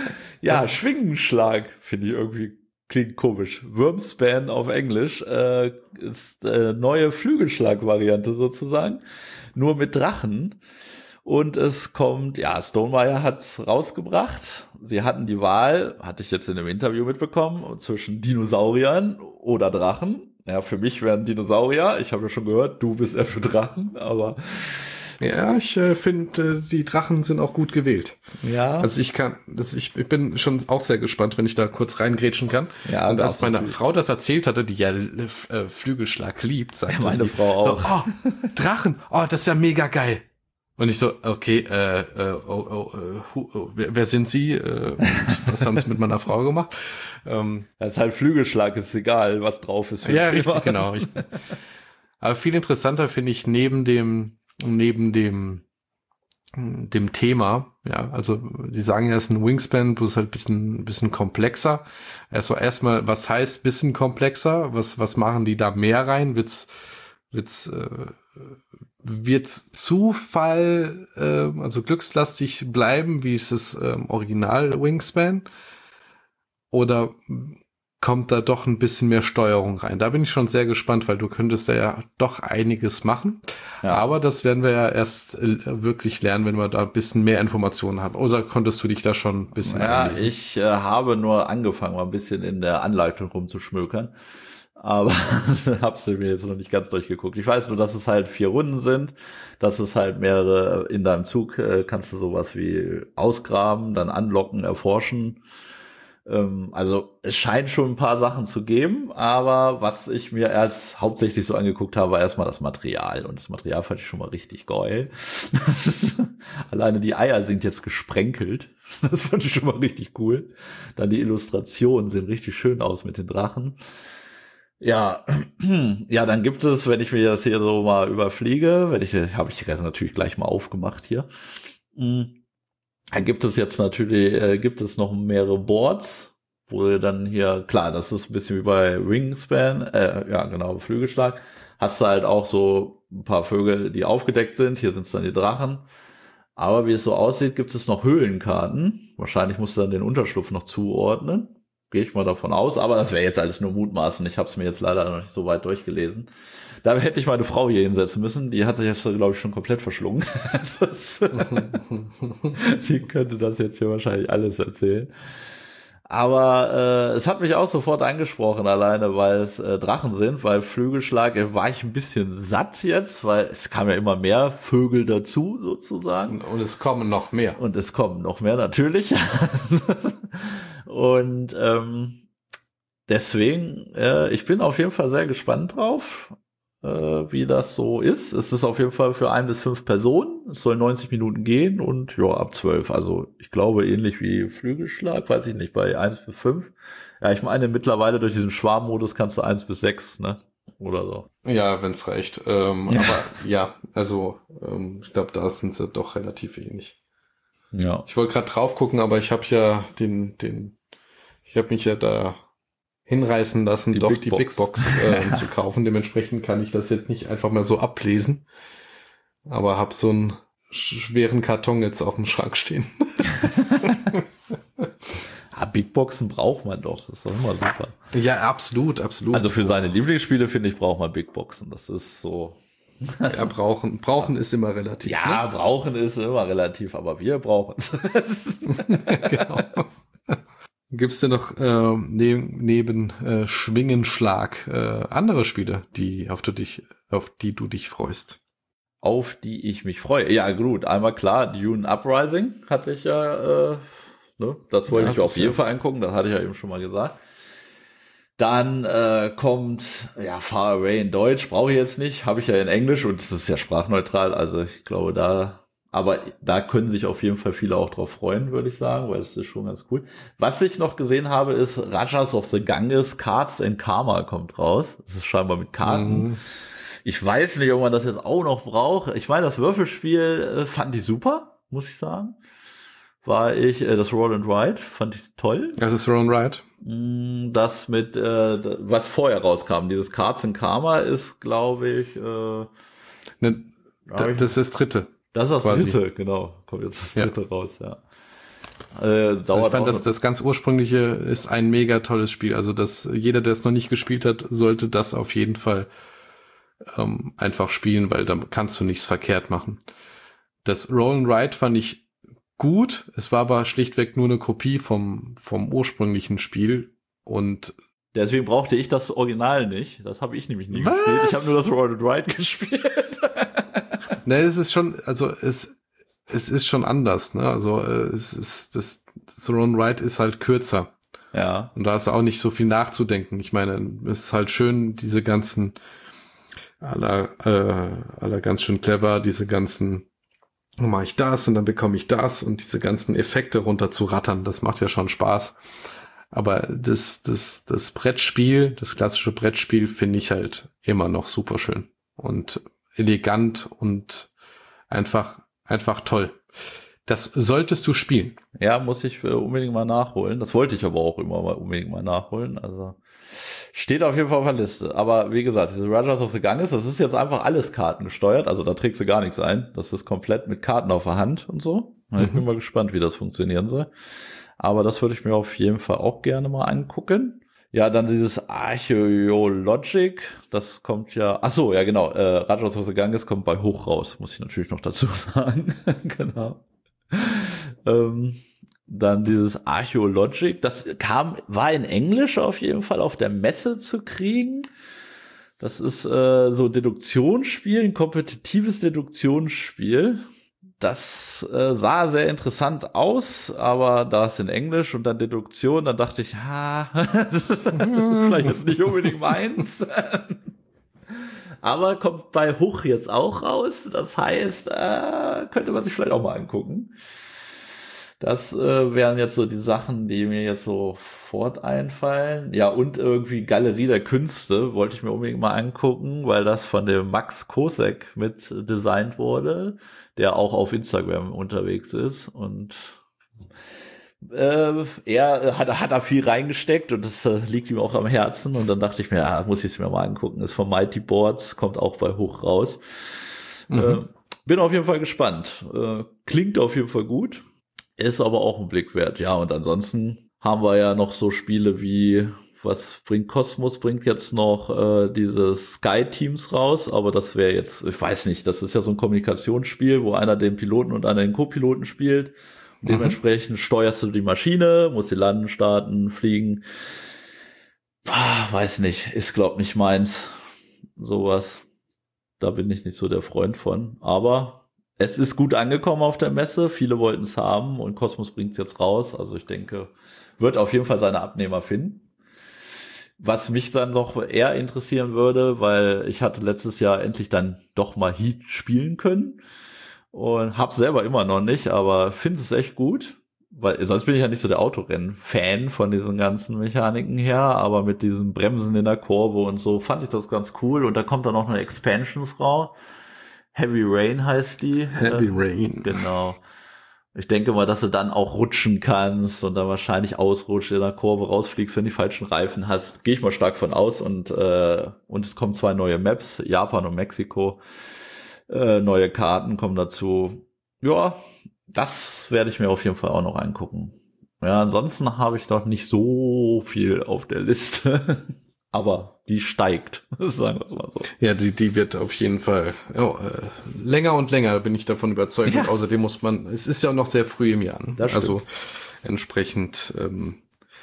Ja, Schwingenschlag finde ich irgendwie klingt komisch. Wormspan auf Englisch äh, ist äh, neue Flügelschlag-Variante sozusagen, nur mit Drachen. Und es kommt, ja, Stonemaier hat's rausgebracht. Sie hatten die Wahl, hatte ich jetzt in einem Interview mitbekommen, zwischen Dinosauriern oder Drachen. Ja, für mich wären Dinosaurier. Ich habe ja schon gehört, du bist eher für Drachen, aber Ja, ich äh, finde, äh, die Drachen sind auch gut gewählt. ja. Also ich kann, das, ich, ich bin schon auch sehr gespannt, wenn ich da kurz reingrätschen kann. Ja, und als darfst meine natürlich. Frau das erzählt hatte, die ja äh, Flügelschlag liebt, sagte Ja, meine sie, Frau auch. So, oh, Drachen, oh, das ist ja mega geil. Und ich so, okay, äh, äh, oh, oh, äh, hu, oh, wer, wer sind Sie? Äh, was haben Sie mit meiner Frau gemacht? Ähm, Das ist halt Flügelschlag, ist egal, was drauf ist. Für ja, ein richtig, Thema. genau. Ich, aber viel interessanter finde ich neben dem, neben dem, dem Thema, ja, also Sie sagen ja, es ist ein Wingspan, bloß halt ein bisschen, bisschen komplexer. Also erstmal, was heißt bisschen komplexer? Was, was machen die da mehr rein? Wird's, wird's, äh, wird's Zufall, äh, also glückslastig bleiben, wie es das ähm, Original Wingspan? Oder kommt da doch ein bisschen mehr Steuerung rein? Da bin ich schon sehr gespannt, weil du könntest da ja doch einiges machen. Ja. Aber das werden wir ja erst äh, wirklich lernen, wenn wir da ein bisschen mehr Informationen haben. Oder konntest du dich da schon ein bisschen Ja, einlesen? ich äh, habe nur angefangen, mal ein bisschen in der Anleitung rumzuschmökern. Aber hab's mir jetzt noch nicht ganz durchgeguckt. Ich weiß nur, dass es halt vier Runden sind, dass es halt mehrere in deinem Zug äh, kannst du sowas wie ausgraben, dann anlocken, erforschen. Ähm, also es scheint schon ein paar Sachen zu geben, aber was ich mir als hauptsächlich so angeguckt habe, war erstmal das Material. Und das Material fand ich schon mal richtig geil. Alleine die Eier sind jetzt gesprenkelt. Das fand ich schon mal richtig cool. Dann die Illustrationen sehen richtig schön aus mit den Drachen. Ja, ja, dann gibt es, wenn ich mir das hier so mal überfliege, wenn ich, habe ich die Reise natürlich gleich mal aufgemacht hier. Dann gibt es jetzt natürlich, äh, gibt es noch mehrere Boards, wo du dann hier, klar, das ist ein bisschen wie bei Wingspan, äh, ja, genau, Flügelschlag. Hast du halt auch so ein paar Vögel, die aufgedeckt sind. Hier sind es dann die Drachen. Aber wie es so aussieht, gibt es noch Höhlenkarten. Wahrscheinlich musst du dann den Unterschlupf noch zuordnen. Gehe ich mal davon aus, aber das wäre jetzt alles nur Mutmaßen. Ich habe es mir jetzt leider noch nicht so weit durchgelesen. Da hätte ich meine Frau hier hinsetzen müssen. Die hat sich jetzt, glaube ich, schon komplett verschlungen. Das, die könnte das jetzt hier wahrscheinlich alles erzählen. Aber äh, es hat mich auch sofort angesprochen, alleine weil es äh, Drachen sind, weil Flügelschlag äh, war ich ein bisschen satt jetzt, weil es kam ja immer mehr Vögel dazu sozusagen. Und es kommen noch mehr. Und es kommen noch mehr natürlich. Und ähm, deswegen, äh, ich bin auf jeden Fall sehr gespannt drauf, äh, wie das so ist. Es ist auf jeden Fall für ein bis fünf Personen. Es soll neunzig Minuten gehen und ja, ab zwölf. Also ich glaube ähnlich wie Flügelschlag, weiß ich nicht, bei eins bis fünf. Ja, ich meine mittlerweile durch diesen Schwarmmodus kannst du eins bis sechs, ne? Oder so. Ja, wenn's reicht. Ähm, Ja. Aber ja, also ähm, ich glaube, da sind sie doch relativ ähnlich. Ja. Ich wollte gerade drauf gucken, aber ich habe ja den, den, ich habe mich ja da hinreißen lassen, Die doch Big die Box. Big Box äh, zu kaufen. Dementsprechend kann ich das jetzt nicht einfach mal so ablesen. Aber habe so einen schweren Karton jetzt auf dem Schrank stehen. Ah, Big Boxen braucht man doch. Das ist doch immer super. Ja, absolut, absolut. Also für seine Lieblingsspiele, finde ich, braucht man Big Boxen. Das ist so. Ja, brauchen, brauchen ist immer relativ. Ja, ne? brauchen ist immer relativ, aber wir brauchen es. Genau. Gibt's denn noch äh, neben, neben äh, Schwingenschlag äh, andere Spiele, die auf du dich, auf die du dich freust? Auf die ich mich freue. Ja, gut, einmal klar, Dune Uprising hatte ich ja, äh, ne? Das wollte Ja, ich mir das auf jeden ja. Fall angucken, das hatte ich ja eben schon mal gesagt. Dann äh, kommt, ja, Far Away in Deutsch, brauche ich jetzt nicht, habe ich ja in Englisch und es ist ja sprachneutral, also ich glaube da, aber da können sich auf jeden Fall viele auch drauf freuen, würde ich sagen, weil das ist schon ganz cool. Was ich noch gesehen habe, ist Rajas of the Ganges, Cards and Karma kommt raus. Das ist scheinbar mit Karten. Mhm. Ich weiß nicht, ob man das jetzt auch noch braucht. Ich meine, das Würfelspiel äh, fand ich super, muss ich sagen. War ich, äh, das Roll and Ride, fand ich toll. Das ist Ron Wright. Mm, Das mit, äh, d- was vorher rauskam, dieses Cards and Karma ist, glaube ich, äh, Ne, d- das ist das dritte. das ist das quasi. dritte, genau. Kommt jetzt das Ja. dritte raus, ja. Äh, dauert also ich fand, auch das, das ganz ursprüngliche ist ein mega tolles Spiel. Also das, jeder, der es noch nicht gespielt hat, sollte das auf jeden Fall ähm, einfach spielen, weil da kannst du nichts verkehrt machen. Das Roll and Ride fand ich gut. Es war aber schlichtweg nur eine Kopie vom, vom ursprünglichen Spiel. Und deswegen brauchte ich das Original nicht. Das habe ich nämlich nie Was? gespielt. Ich habe nur das Roll and Ride gespielt. ne, es ist schon, also es, es ist schon anders, ne? Also äh, es ist das, das Roll and Ride ist halt kürzer. Ja. Und da hast du auch nicht so viel nachzudenken. Ich meine, es ist halt schön, diese ganzen aller, äh, aller ganz schön clever, diese ganzen, dann mache ich das und dann bekomme ich das und diese ganzen Effekte runter zu rattern. Das macht ja schon Spaß. Aber das, das, das Brettspiel, das klassische Brettspiel finde ich halt immer noch super schön und elegant und einfach, einfach toll. Das solltest du spielen. Ja, muss ich unbedingt mal nachholen. Das wollte ich aber auch immer mal unbedingt mal nachholen. Also steht auf jeden Fall auf der Liste. Aber wie gesagt, diese Rajas of the Ganges, das ist jetzt einfach alles kartengesteuert. Also da trägst du gar nichts ein. Das ist komplett mit Karten auf der Hand und so. Mhm. Ich bin mal gespannt, wie das funktionieren soll. Aber das würde ich mir auf jeden Fall auch gerne mal angucken. Ja, dann dieses Archaeologic, das kommt ja, ach so, ja genau, äh, Rajas of the Ganges kommt bei Hoch raus, muss ich natürlich noch dazu sagen. Genau. ähm, dann dieses Archaeologic, das kam, war in Englisch auf jeden Fall auf der Messe zu kriegen. Das ist äh, so Deduktionsspiel, ein kompetitives Deduktionsspiel. Das äh, sah sehr interessant aus, aber da ist in Englisch und dann Deduktion, dann dachte ich, ha, vielleicht jetzt nicht unbedingt meins. Aber kommt bei Hoch jetzt auch raus. Das heißt, äh, könnte man sich vielleicht auch mal angucken. Das äh, wären jetzt so die Sachen, die mir jetzt sofort einfallen. Ja, und irgendwie Galerie der Künste wollte ich mir unbedingt mal angucken, weil das von dem Max Kosek mit designt wurde, der auch auf Instagram unterwegs ist. Und äh, er hat, hat da viel reingesteckt und das äh, liegt ihm auch am Herzen. Und dann dachte ich mir, ja, muss ich es mir mal angucken. Ist von Mighty Boards, kommt auch bei Hoch raus. Mhm. Äh, bin auf jeden Fall gespannt. Äh, klingt auf jeden Fall gut. Ist aber auch ein Blick wert. Ja, und ansonsten haben wir ja noch so Spiele wie, was bringt Cosmos, bringt jetzt noch äh, diese Sky Teams raus, aber das wäre jetzt, ich weiß nicht, das ist ja so ein Kommunikationsspiel, wo einer den Piloten und einer den Co-Piloten spielt. Und mhm. dementsprechend steuerst du die Maschine, musst sie landen, starten, fliegen. Ah, weiß nicht, ist glaub nicht meins. Sowas. Da bin ich nicht so der Freund von. Aber es ist gut angekommen auf der Messe. Viele wollten es haben und Cosmos bringt es jetzt raus. Also ich denke, wird auf jeden Fall seine Abnehmer finden. Was mich dann noch eher interessieren würde, weil ich hatte letztes Jahr endlich dann doch mal Heat spielen können und hab's selber immer noch nicht, aber finde es echt gut. Weil sonst bin ich ja nicht so der Autorennen-Fan von diesen ganzen Mechaniken her, aber mit diesen Bremsen in der Kurve und so fand ich das ganz cool. Und da kommt dann noch eine Expansions raus. Heavy Rain heißt die. Heavy Rain. Genau. Ich denke mal, dass du dann auch rutschen kannst und dann wahrscheinlich ausrutscht, in der Kurve rausfliegst, wenn du die falschen Reifen hast. Gehe ich mal stark von aus. Und äh, und es kommen zwei neue Maps, Japan und Mexiko. Äh, neue Karten kommen dazu. Ja, das werde ich mir auf jeden Fall auch noch angucken. Ja, ansonsten habe ich doch nicht so viel auf der Liste. Aber die steigt, sagen wir es mal so. Ja, die, die wird auf jeden Fall oh, äh, länger und länger, bin ich davon überzeugt. Ja. Und außerdem muss man, es ist ja auch noch sehr früh im Jahr. Ne? Also entsprechend ähm,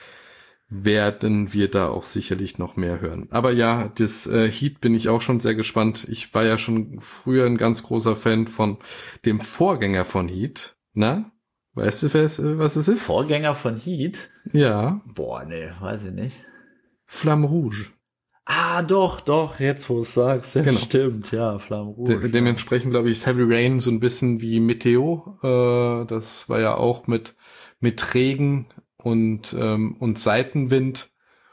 werden wir da auch sicherlich noch mehr hören. Aber ja, das äh, Heat bin ich auch schon sehr gespannt. Ich war ja schon früher ein ganz großer Fan von dem Vorgänger von Heat. Na? Weißt du, was es ist? Vorgänger von Heat? Ja. Boah, nee, weiß ich nicht. Flamme Rouge. Ah, doch, doch, jetzt wo du es sagst, ja, genau. Stimmt, ja, Flamme Rouge. De- dementsprechend, glaube ich, ist Heavy Rain so ein bisschen wie Meteo. Äh, das war ja auch mit mit Regen und ähm, und Seitenwind.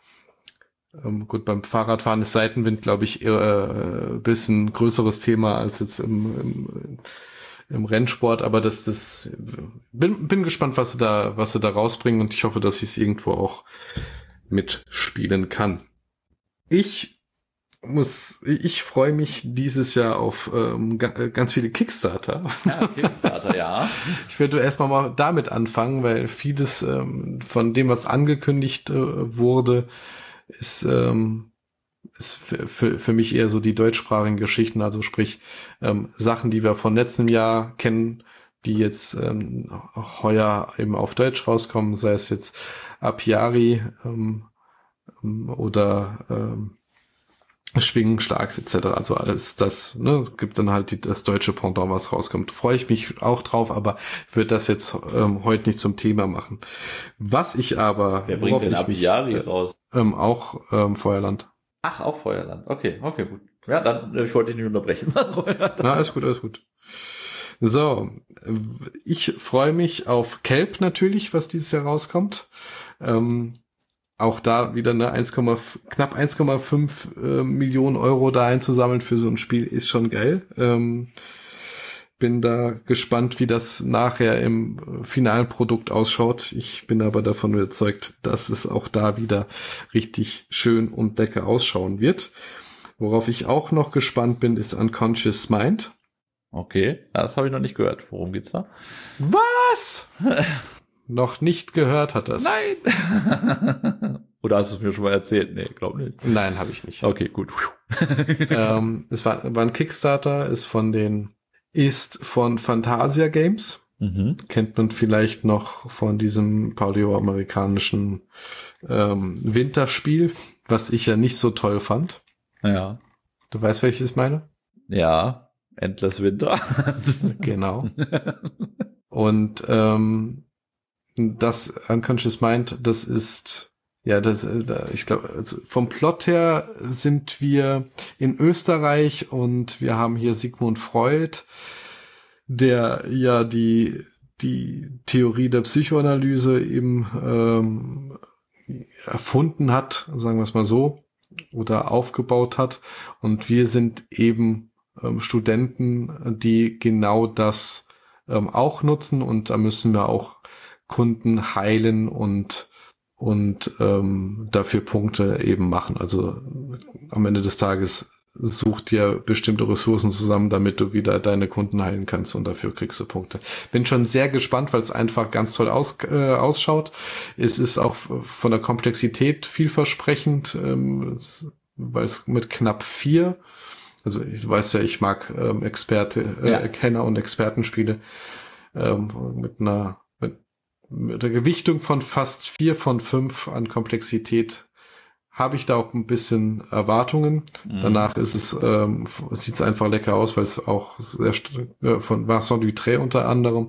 Ähm, gut, beim Fahrradfahren ist Seitenwind, glaube ich, eher äh, ein bisschen größeres Thema als jetzt im, im, im Rennsport. Aber das, das bin, bin gespannt, was sie da, was sie da rausbringen, und ich hoffe, dass ich es irgendwo auch mitspielen kann. Ich muss, ich freue mich dieses Jahr auf ähm, ga, ganz viele Kickstarter. Ja, Kickstarter, ja. Ich werde erstmal mal damit anfangen, weil vieles ähm, von dem, was angekündigt äh, wurde, ist, ähm, ist für, für, für mich eher so die deutschsprachigen Geschichten, also sprich ähm, Sachen, die wir von letztem Jahr kennen, die jetzt ähm, heuer eben auf Deutsch rauskommen, sei es jetzt Apiari ähm, oder ähm, Schwingen, Schlags et cetera. Also alles das, ne, es gibt dann halt die, das deutsche Pendant, was rauskommt. Freue ich mich auch drauf, aber würde das jetzt ähm, heute nicht zum Thema machen. Was ich aber, Wer bringt denn Apiari äh, raus? Ähm, auch ähm, Feuerland. Ach, auch Feuerland. Okay, okay, gut. Ja, dann, ich wollte dich nicht unterbrechen. Na, alles gut, alles gut. So, ich freue mich auf Kelp natürlich, was dieses Jahr rauskommt. Ähm, auch da wieder eine eins, knapp eins Komma fünf äh, Millionen Euro da einzusammeln für so ein Spiel ist schon geil. Ähm, bin da gespannt, wie das nachher im finalen Produkt ausschaut. Ich bin aber davon überzeugt, dass es auch da wieder richtig schön und lecker ausschauen wird. Worauf ich auch noch gespannt bin, ist Unconscious Mind. Okay, das habe ich noch nicht gehört. Worum geht's da? Was? Noch nicht gehört hat das. Nein! Oder hast du es mir schon mal erzählt? Nee, glaub nicht. Nein, habe ich nicht. Okay, gut. ähm, es war, war ein Kickstarter, ist von den, ist von Fantasia Games. Mhm. Kennt man vielleicht noch von diesem paleo-amerikanischen ähm, Winterspiel, was ich ja nicht so toll fand. Ja. Du weißt, welches ich meine? Ja, Endless Winter. Genau. Und ähm, das Unconscious Mind, das ist, ja, das, ich glaube, also vom Plot her sind wir in Österreich und wir haben hier Sigmund Freud, der ja die die Theorie der Psychoanalyse eben ähm, erfunden hat, sagen wir es mal so, oder aufgebaut hat. Und wir sind eben ähm, Studenten, die genau das ähm, auch nutzen. Und da müssen wir auch Kunden heilen und und ähm, dafür Punkte eben machen. Also am Ende des Tages such dir bestimmte Ressourcen zusammen, damit du wieder deine Kunden heilen kannst und dafür kriegst du Punkte. Bin schon sehr gespannt, weil es einfach ganz toll aus, äh, ausschaut. Es ist auch von der Komplexität vielversprechend, ähm, weil es mit knapp vier, also ich weiß ja, ich mag ähm, Experte, äh, Ja. Kenner und Expertenspiele ähm, mit einer mit, mit der Gewichtung von fast vier von fünf an Komplexität habe ich da auch ein bisschen Erwartungen. Mhm. Danach ist es, ähm, sieht es einfach lecker aus, weil es auch sehr äh, von Vincent Dutray unter anderem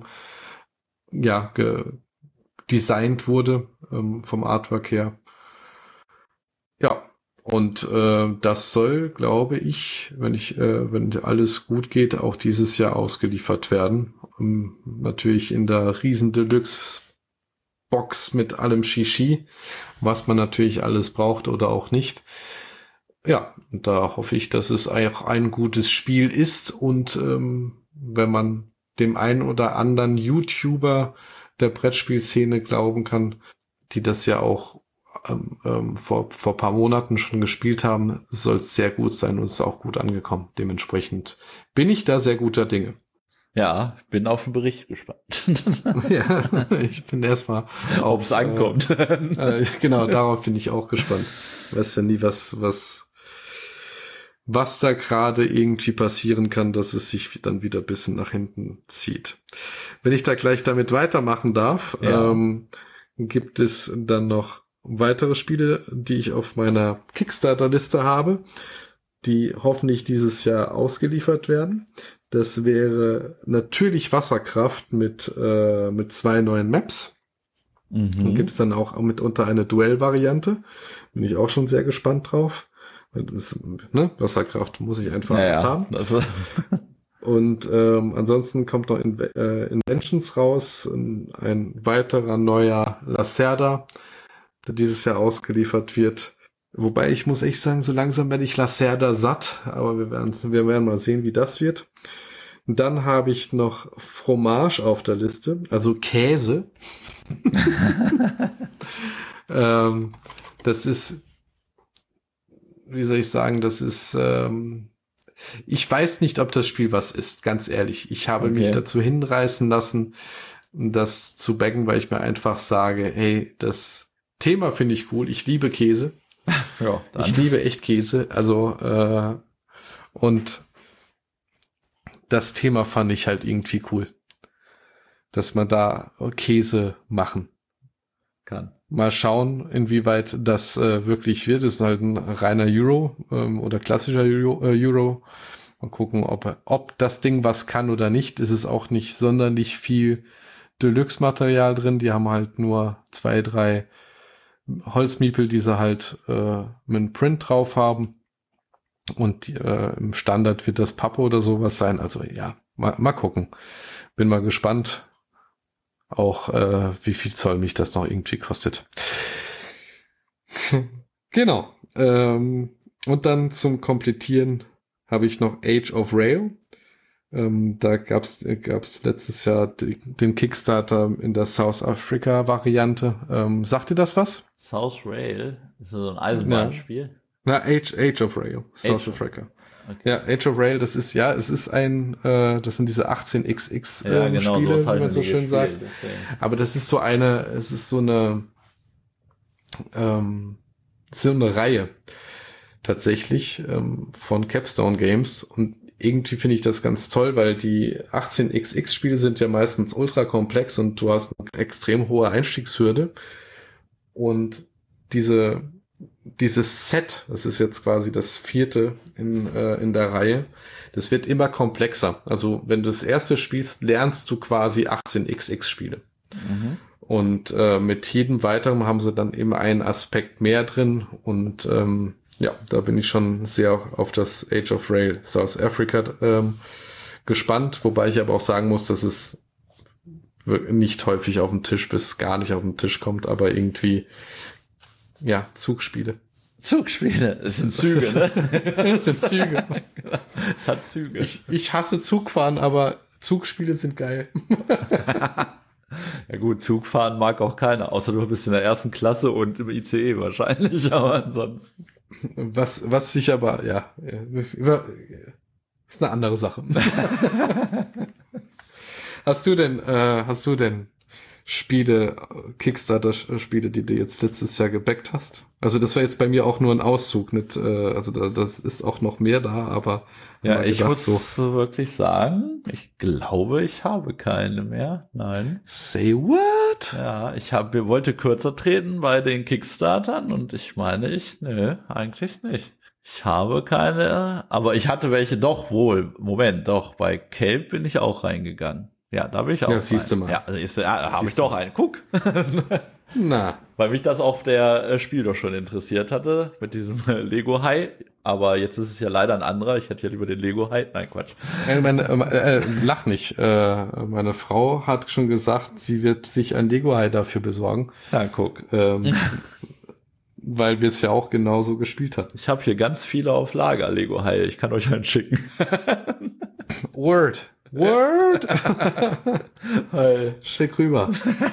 ja ge designt wurde ähm, vom Artwork her. Ja, und äh, das soll, glaube ich, wenn ich, äh, wenn alles gut geht, auch dieses Jahr ausgeliefert werden. Ähm, natürlich in der riesen Deluxe Box mit allem Shishi, was man natürlich alles braucht oder auch nicht. Ja, und da hoffe ich, dass es auch ein gutes Spiel ist und ähm, wenn man dem einen oder anderen YouTuber der Brettspielszene glauben kann, die das ja auch ähm, ähm, vor vor paar Monaten schon gespielt haben, soll es sehr gut sein und ist auch gut angekommen. Dementsprechend bin ich da sehr guter Dinge. Ja, bin auf den Bericht gespannt. Ja, ich bin erstmal ob es ankommt. Äh, äh, genau, darauf bin ich auch gespannt. Weiß ja nie, was, was, was da gerade irgendwie passieren kann, dass es sich dann wieder ein bisschen nach hinten zieht. Wenn ich da gleich damit weitermachen darf, ja. ähm, gibt es dann noch weitere Spiele, die ich auf meiner Kickstarter-Liste habe, die hoffentlich dieses Jahr ausgeliefert werden. Das wäre natürlich Wasserkraft mit äh, mit zwei neuen Maps. Mhm. Dann gibt's dann auch mitunter eine Duell-Variante. Bin ich auch schon sehr gespannt drauf. Das ist, ne, Wasserkraft muss ich einfach ja, was ja. haben. Also. Und ähm, ansonsten kommt noch in, äh, Inventions raus, ein, ein weiterer neuer Lacerda, der dieses Jahr ausgeliefert wird. Wobei ich muss echt sagen, so langsam werde ich Lacerda satt, aber wir werden, wir werden mal sehen, wie das wird. Und dann habe ich noch Fromage auf der Liste, also Käse. ähm, das ist wie soll ich sagen, das ist, ähm, ich weiß nicht, ob das Spiel was ist, ganz ehrlich. Ich habe Okay. mich dazu hinreißen lassen, das zu backen, weil ich mir einfach sage, hey, das Thema finde ich cool, ich liebe Käse. Ja, dann. Ich liebe echt Käse, also äh, und das Thema fand ich halt irgendwie cool, dass man da Käse machen kann. Mal schauen, inwieweit das äh, wirklich wird. Das ist halt ein reiner Euro ähm, oder klassischer Euro, äh, Euro. Mal gucken, ob, ob das Ding was kann oder nicht. Es ist auch nicht sonderlich viel Deluxe-Material drin. Die haben halt nur zwei, drei Holzmiepel, die sie halt äh, mit einem Print drauf haben. Und äh, im Standard wird das Pappe oder sowas sein. Also ja, mal, mal gucken. Bin mal gespannt. Auch äh, wie viel Zoll mich das noch irgendwie kostet. Genau. Ähm, und dann zum Komplettieren habe ich noch Age of Rail. Ähm, da gab's gab's letztes Jahr die, den Kickstarter in der South Africa Variante. Ähm, sagt dir das was? South Rail ist so ein Eisenbahnspiel. Ja. Na, Age, Age of Rail, South Age Africa. Okay. Ja, Age of Rail, das ist, ja, es ist ein, äh, das sind diese achtzehn X X äh, ja, genau, Spiele, so wie man so schön gespielt, sagt. deswegen. Aber das ist so eine, es ist so eine, ähm, so eine Reihe tatsächlich ähm, von Capstone Games und irgendwie finde ich das ganz toll, weil die achtzehn X X Spiele sind ja meistens ultra komplex und du hast eine extrem hohe Einstiegshürde und diese dieses Set, das ist jetzt quasi das vierte in, äh, in der Reihe, das wird immer komplexer. Also wenn du das erste spielst, lernst du quasi achtzehn X X Spiele. Mhm. Und äh, mit jedem weiteren haben sie dann immer einen Aspekt mehr drin. Und ähm, ja, da bin ich schon sehr auf das Age of Rail South Africa ähm, gespannt. Wobei ich aber auch sagen muss, dass es nicht häufig auf den Tisch bis gar nicht auf den Tisch kommt, aber irgendwie ja, Zugspiele. Zugspiele, es sind Züge, ne? Es sind Züge. Es hat Züge. Ich, ich hasse Zugfahren, aber Zugspiele sind geil. Ja gut, Zugfahren mag auch keiner, außer du bist in der ersten Klasse und im I C E wahrscheinlich, aber ansonsten. Was, was sich aber, ja, ist eine andere Sache. Hast du denn, äh, hast du denn Spiele, Kickstarter-Spiele, die du jetzt letztes Jahr gebackt hast? Also das war jetzt bei mir auch nur ein Auszug, nicht, äh, also da, das ist auch noch mehr da, aber ja, ich gedacht, muss so wirklich sagen, ich glaube, ich habe keine mehr. Nein. Say what? Ja, ich habe, wollte kürzer treten bei den Kickstartern und ich meine, ich, nö, eigentlich nicht. Ich habe keine, aber ich hatte welche doch wohl. Moment, doch, bei Cape bin ich auch reingegangen. Ja, da bin ich auch. Ja, siehst du mal. Ja, also ist, ja da habe ich doch einen. Guck. Na. Weil mich das auf der äh, Spiel doch schon interessiert hatte, mit diesem äh, Lego-Hai. Aber jetzt ist es ja leider ein anderer. Ich hätte ja lieber den Lego-Hai. Nein, Quatsch. Äh, meine, äh, lach nicht. Äh, meine Frau hat schon gesagt, sie wird sich ein Lego-Hai dafür besorgen. Ja, guck. Ähm, weil wir es ja auch genauso gespielt hatten. Ich habe hier ganz viele auf Lager, Lego-Hai. Ich kann euch einen schicken. Word. Word. Schick rüber.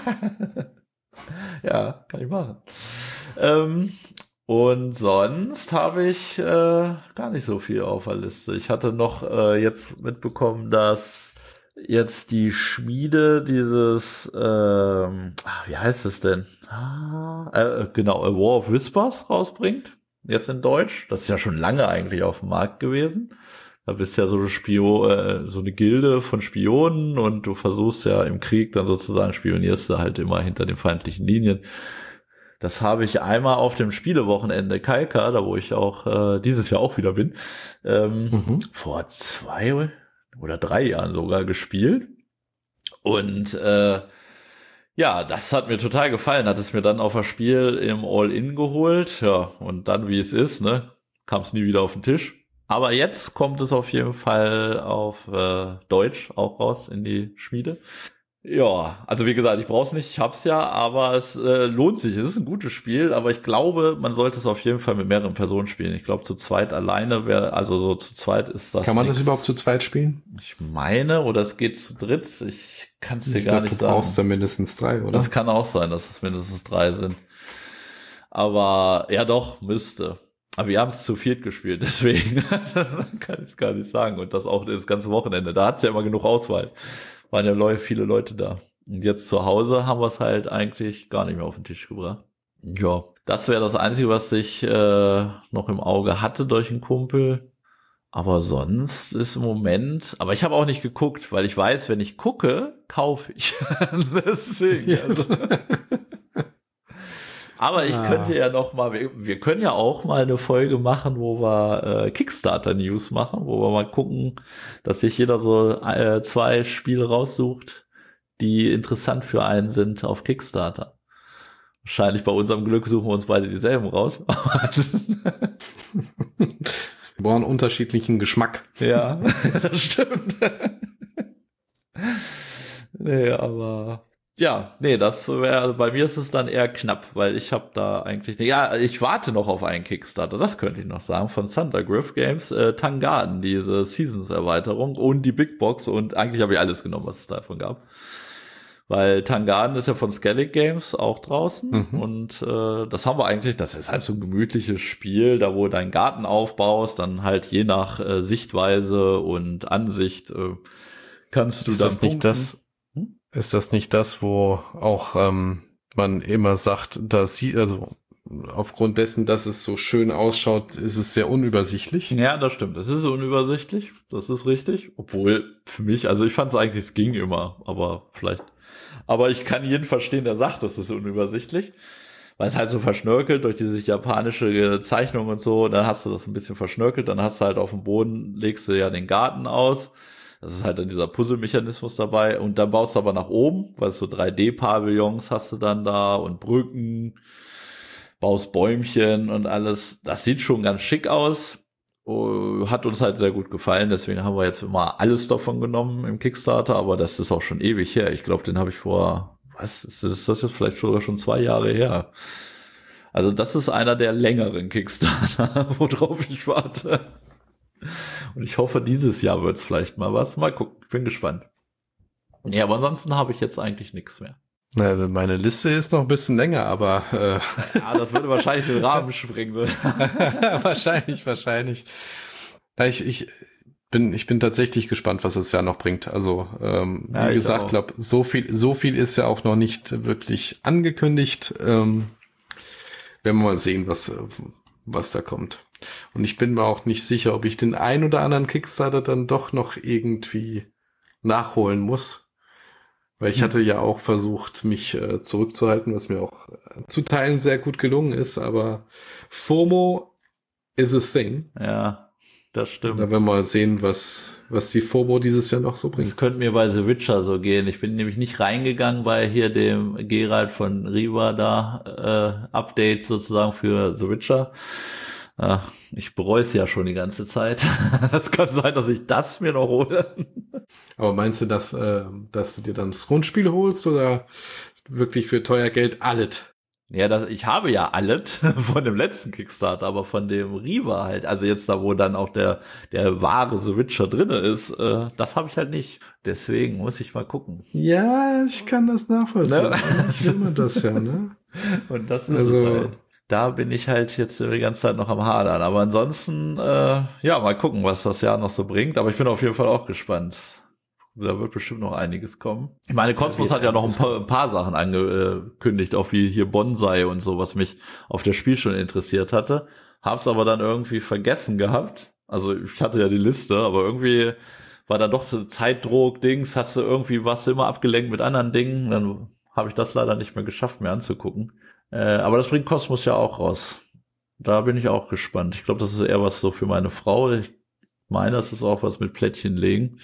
Ja, kann ich machen. Ähm, und sonst habe ich äh, gar nicht so viel auf der Liste. Ich hatte noch äh, jetzt mitbekommen, dass jetzt die Schmiede dieses, ähm, ach, wie heißt es denn? Ah, äh, genau, A War of Whispers rausbringt. Jetzt in Deutsch. Das ist ja schon lange eigentlich auf dem Markt gewesen. Da bist ja so eine Spion, äh, so eine Gilde von Spionen und du versuchst ja im Krieg dann sozusagen, spionierst du halt immer hinter den feindlichen Linien. Das habe ich einmal auf dem Spielewochenende Kalka, da wo ich auch äh, dieses Jahr auch wieder bin, ähm, mhm. vor zwei oder drei Jahren sogar gespielt. Und äh, ja, das hat mir total gefallen, hat es mir dann auf das Spiel im All-In geholt. Ja, und dann, wie es ist, ne, kam es nie wieder auf den Tisch. Aber jetzt kommt es auf jeden Fall auf äh, Deutsch auch raus in die Schmiede. Ja, also wie gesagt, ich brauche es nicht, ich hab's ja, aber es äh, lohnt sich. Es ist ein gutes Spiel, aber ich glaube, man sollte es auf jeden Fall mit mehreren Personen spielen. Ich glaube, zu zweit alleine wäre, also so zu zweit ist das. Kann man nix. Das überhaupt zu zweit spielen? Ich meine, oder es geht zu dritt. Ich kann es dir ich gar glaub, nicht du sagen. Du brauchst ja mindestens drei, oder? Das kann auch sein, dass es mindestens drei sind. Aber ja, doch, müsste. Aber wir haben es zu viert gespielt, deswegen kann ich es gar nicht sagen. Und das auch das ganze Wochenende. Da hat es ja immer genug Auswahl. Waren ja Leute, viele Leute da. Und jetzt zu Hause haben wir es halt eigentlich gar nicht mehr auf den Tisch gebracht. Ja, das wäre das Einzige, was ich äh, noch im Auge hatte durch einen Kumpel. Aber sonst ist im Moment, aber ich habe auch nicht geguckt, weil ich weiß, wenn ich gucke, kaufe ich. Deswegen. Also. Aber ich ah. könnte ja noch mal, wir, wir können ja auch mal eine Folge machen, wo wir äh, Kickstarter-News machen, wo wir mal gucken, dass sich jeder so äh, zwei Spiele raussucht, die interessant für einen sind auf Kickstarter. Wahrscheinlich bei unserem Glück suchen wir uns beide dieselben raus. Wir brauchen unterschiedlichen Geschmack. Ja, das stimmt. Nee, aber ja, nee, das wäre, bei mir ist es dann eher knapp, weil ich habe da eigentlich, ja, ich warte noch auf einen Kickstarter, das könnte ich noch sagen, von Thundergriff Games, äh, Tangarden, diese Seasons-Erweiterung und die Big Box und eigentlich habe ich alles genommen, was es davon gab. Weil Tangarden ist ja von Skellig Games auch draußen mhm. und äh, das haben wir eigentlich, das ist halt so ein gemütliches Spiel, da wo du deinen Garten aufbaust, dann halt je nach äh, Sichtweise und Ansicht äh, kannst du ist dann das nicht das hm? Ist das nicht das, wo auch ähm, man immer sagt, dass sie, also aufgrund dessen, dass es so schön ausschaut, ist es sehr unübersichtlich? Ja, das stimmt, es ist unübersichtlich, das ist richtig, obwohl für mich, also ich fand es eigentlich, es ging immer, aber vielleicht Aber ich kann jeden verstehen, der sagt, das ist unübersichtlich. Weil es halt so verschnörkelt durch diese japanische Zeichnung und so. Dann hast du das ein bisschen verschnörkelt. Dann hast du halt auf dem Boden, legst du ja den Garten aus. Das ist halt dann dieser Puzzle-Mechanismus dabei. Und dann baust du aber nach oben, weil so drei D-Pavillons hast du dann da und Brücken, baust Bäumchen und alles. Das sieht schon ganz schick aus. Hat uns halt sehr gut gefallen, deswegen haben wir jetzt immer alles davon genommen im Kickstarter, aber das ist auch schon ewig her. Ich glaube, den habe ich vor, was ist das, ist das jetzt vielleicht sogar schon zwei Jahre her. Also das ist einer der längeren Kickstarter, worauf ich warte. Und ich hoffe, dieses Jahr wird es vielleicht mal was. Mal gucken, ich bin gespannt. Ja, aber ansonsten habe ich jetzt eigentlich nichts mehr. Na, meine Liste ist noch ein bisschen länger, aber äh ja, das würde wahrscheinlich den Rahmen sprengen. wahrscheinlich, wahrscheinlich. Ja, ich, ich bin, ich bin tatsächlich gespannt, was das Jahr noch bringt. Also ähm, ja, wie gesagt, glaube so viel, so viel ist ja auch noch nicht wirklich angekündigt. Ähm, werden wir mal sehen, was was da kommt. Und ich bin mir auch nicht sicher, ob ich den ein oder anderen Kickstarter dann doch noch irgendwie nachholen muss. Weil ich hatte ja auch versucht, mich äh, zurückzuhalten, was mir auch äh, zu Teilen sehr gut gelungen ist, aber FOMO is a thing. Ja, das stimmt. Da werden wir mal sehen, was was die FOMO dieses Jahr noch so bringt. Das könnte mir bei The Witcher so gehen. Ich bin nämlich nicht reingegangen bei hier dem Geralt von Riva da, äh, Update sozusagen für The Witcher. Äh, ich bereue es ja schon die ganze Zeit. Das kann sein, dass ich das mir noch hole. Aber meinst du, dass, äh, dass du dir dann das Grundspiel holst oder wirklich für teuer Geld alles? Ja, das, ich habe ja alles von dem letzten Kickstarter, aber von dem Riva halt, also jetzt da, wo dann auch der, der wahre The Witcher drinne ist, äh, das habe ich halt nicht. Deswegen muss ich mal gucken. Ja, ich kann das nachvollziehen. Ne? Ich will mir das ja, ne? Und das ist also, es halt. Da bin ich halt jetzt die ganze Zeit noch am Hadern. Aber ansonsten, äh, ja, mal gucken, was das Jahr noch so bringt. Aber ich bin auf jeden Fall auch gespannt. Da wird bestimmt noch einiges kommen. Ich meine, Cosmos hat ja noch ein paar, ein paar Sachen angekündigt, auch wie hier Bonsai und so, was mich auf das Spiel schon interessiert hatte. Hab's aber dann irgendwie vergessen gehabt. Also ich hatte ja die Liste, aber irgendwie war da doch so Zeitdruck-Dings, hast du irgendwie was immer abgelenkt mit anderen Dingen. Dann habe ich das leider nicht mehr geschafft, mir anzugucken. Äh, aber das bringt Cosmos ja auch raus. Da bin ich auch gespannt. Ich glaube, das ist eher was so für meine Frau. Ich meine, das ist auch was mit Plättchen legen.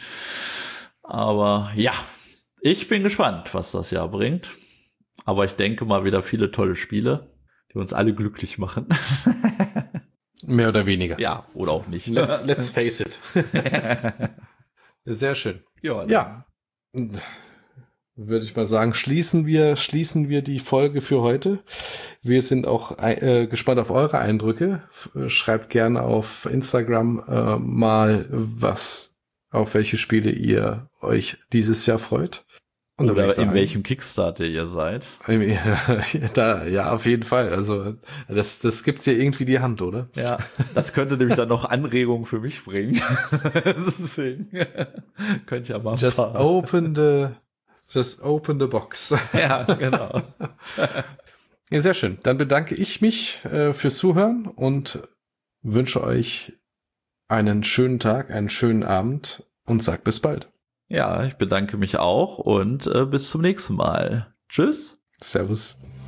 Aber ja, ich bin gespannt, was das Jahr bringt. Aber ich denke mal wieder viele tolle Spiele, die uns alle glücklich machen. Mehr oder weniger. Ja, oder auch nicht. Let's, let's face it. Sehr schön. Ja. Ja. Würde ich mal sagen, schließen wir, schließen wir die Folge für heute. Wir sind auch äh, gespannt auf eure Eindrücke. Schreibt gerne auf Instagram äh, mal, was, auf welche Spiele ihr euch dieses Jahr freut. Und da würde ich Oder in sagen, welchem Kickstarter ihr seid. da, ja, auf jeden Fall. Also das, das gibt's ja irgendwie die Hand, oder? Ja, das könnte nämlich dann noch Anregungen für mich bringen. Deswegen könnte ich ja mal ein Just paar. open the, just open the box. Ja, genau. Ja, sehr schön. Dann bedanke ich mich äh, fürs Zuhören und wünsche euch einen schönen Tag, einen schönen Abend und sag bis bald. Ja, ich bedanke mich auch und äh, bis zum nächsten Mal. Tschüss. Servus.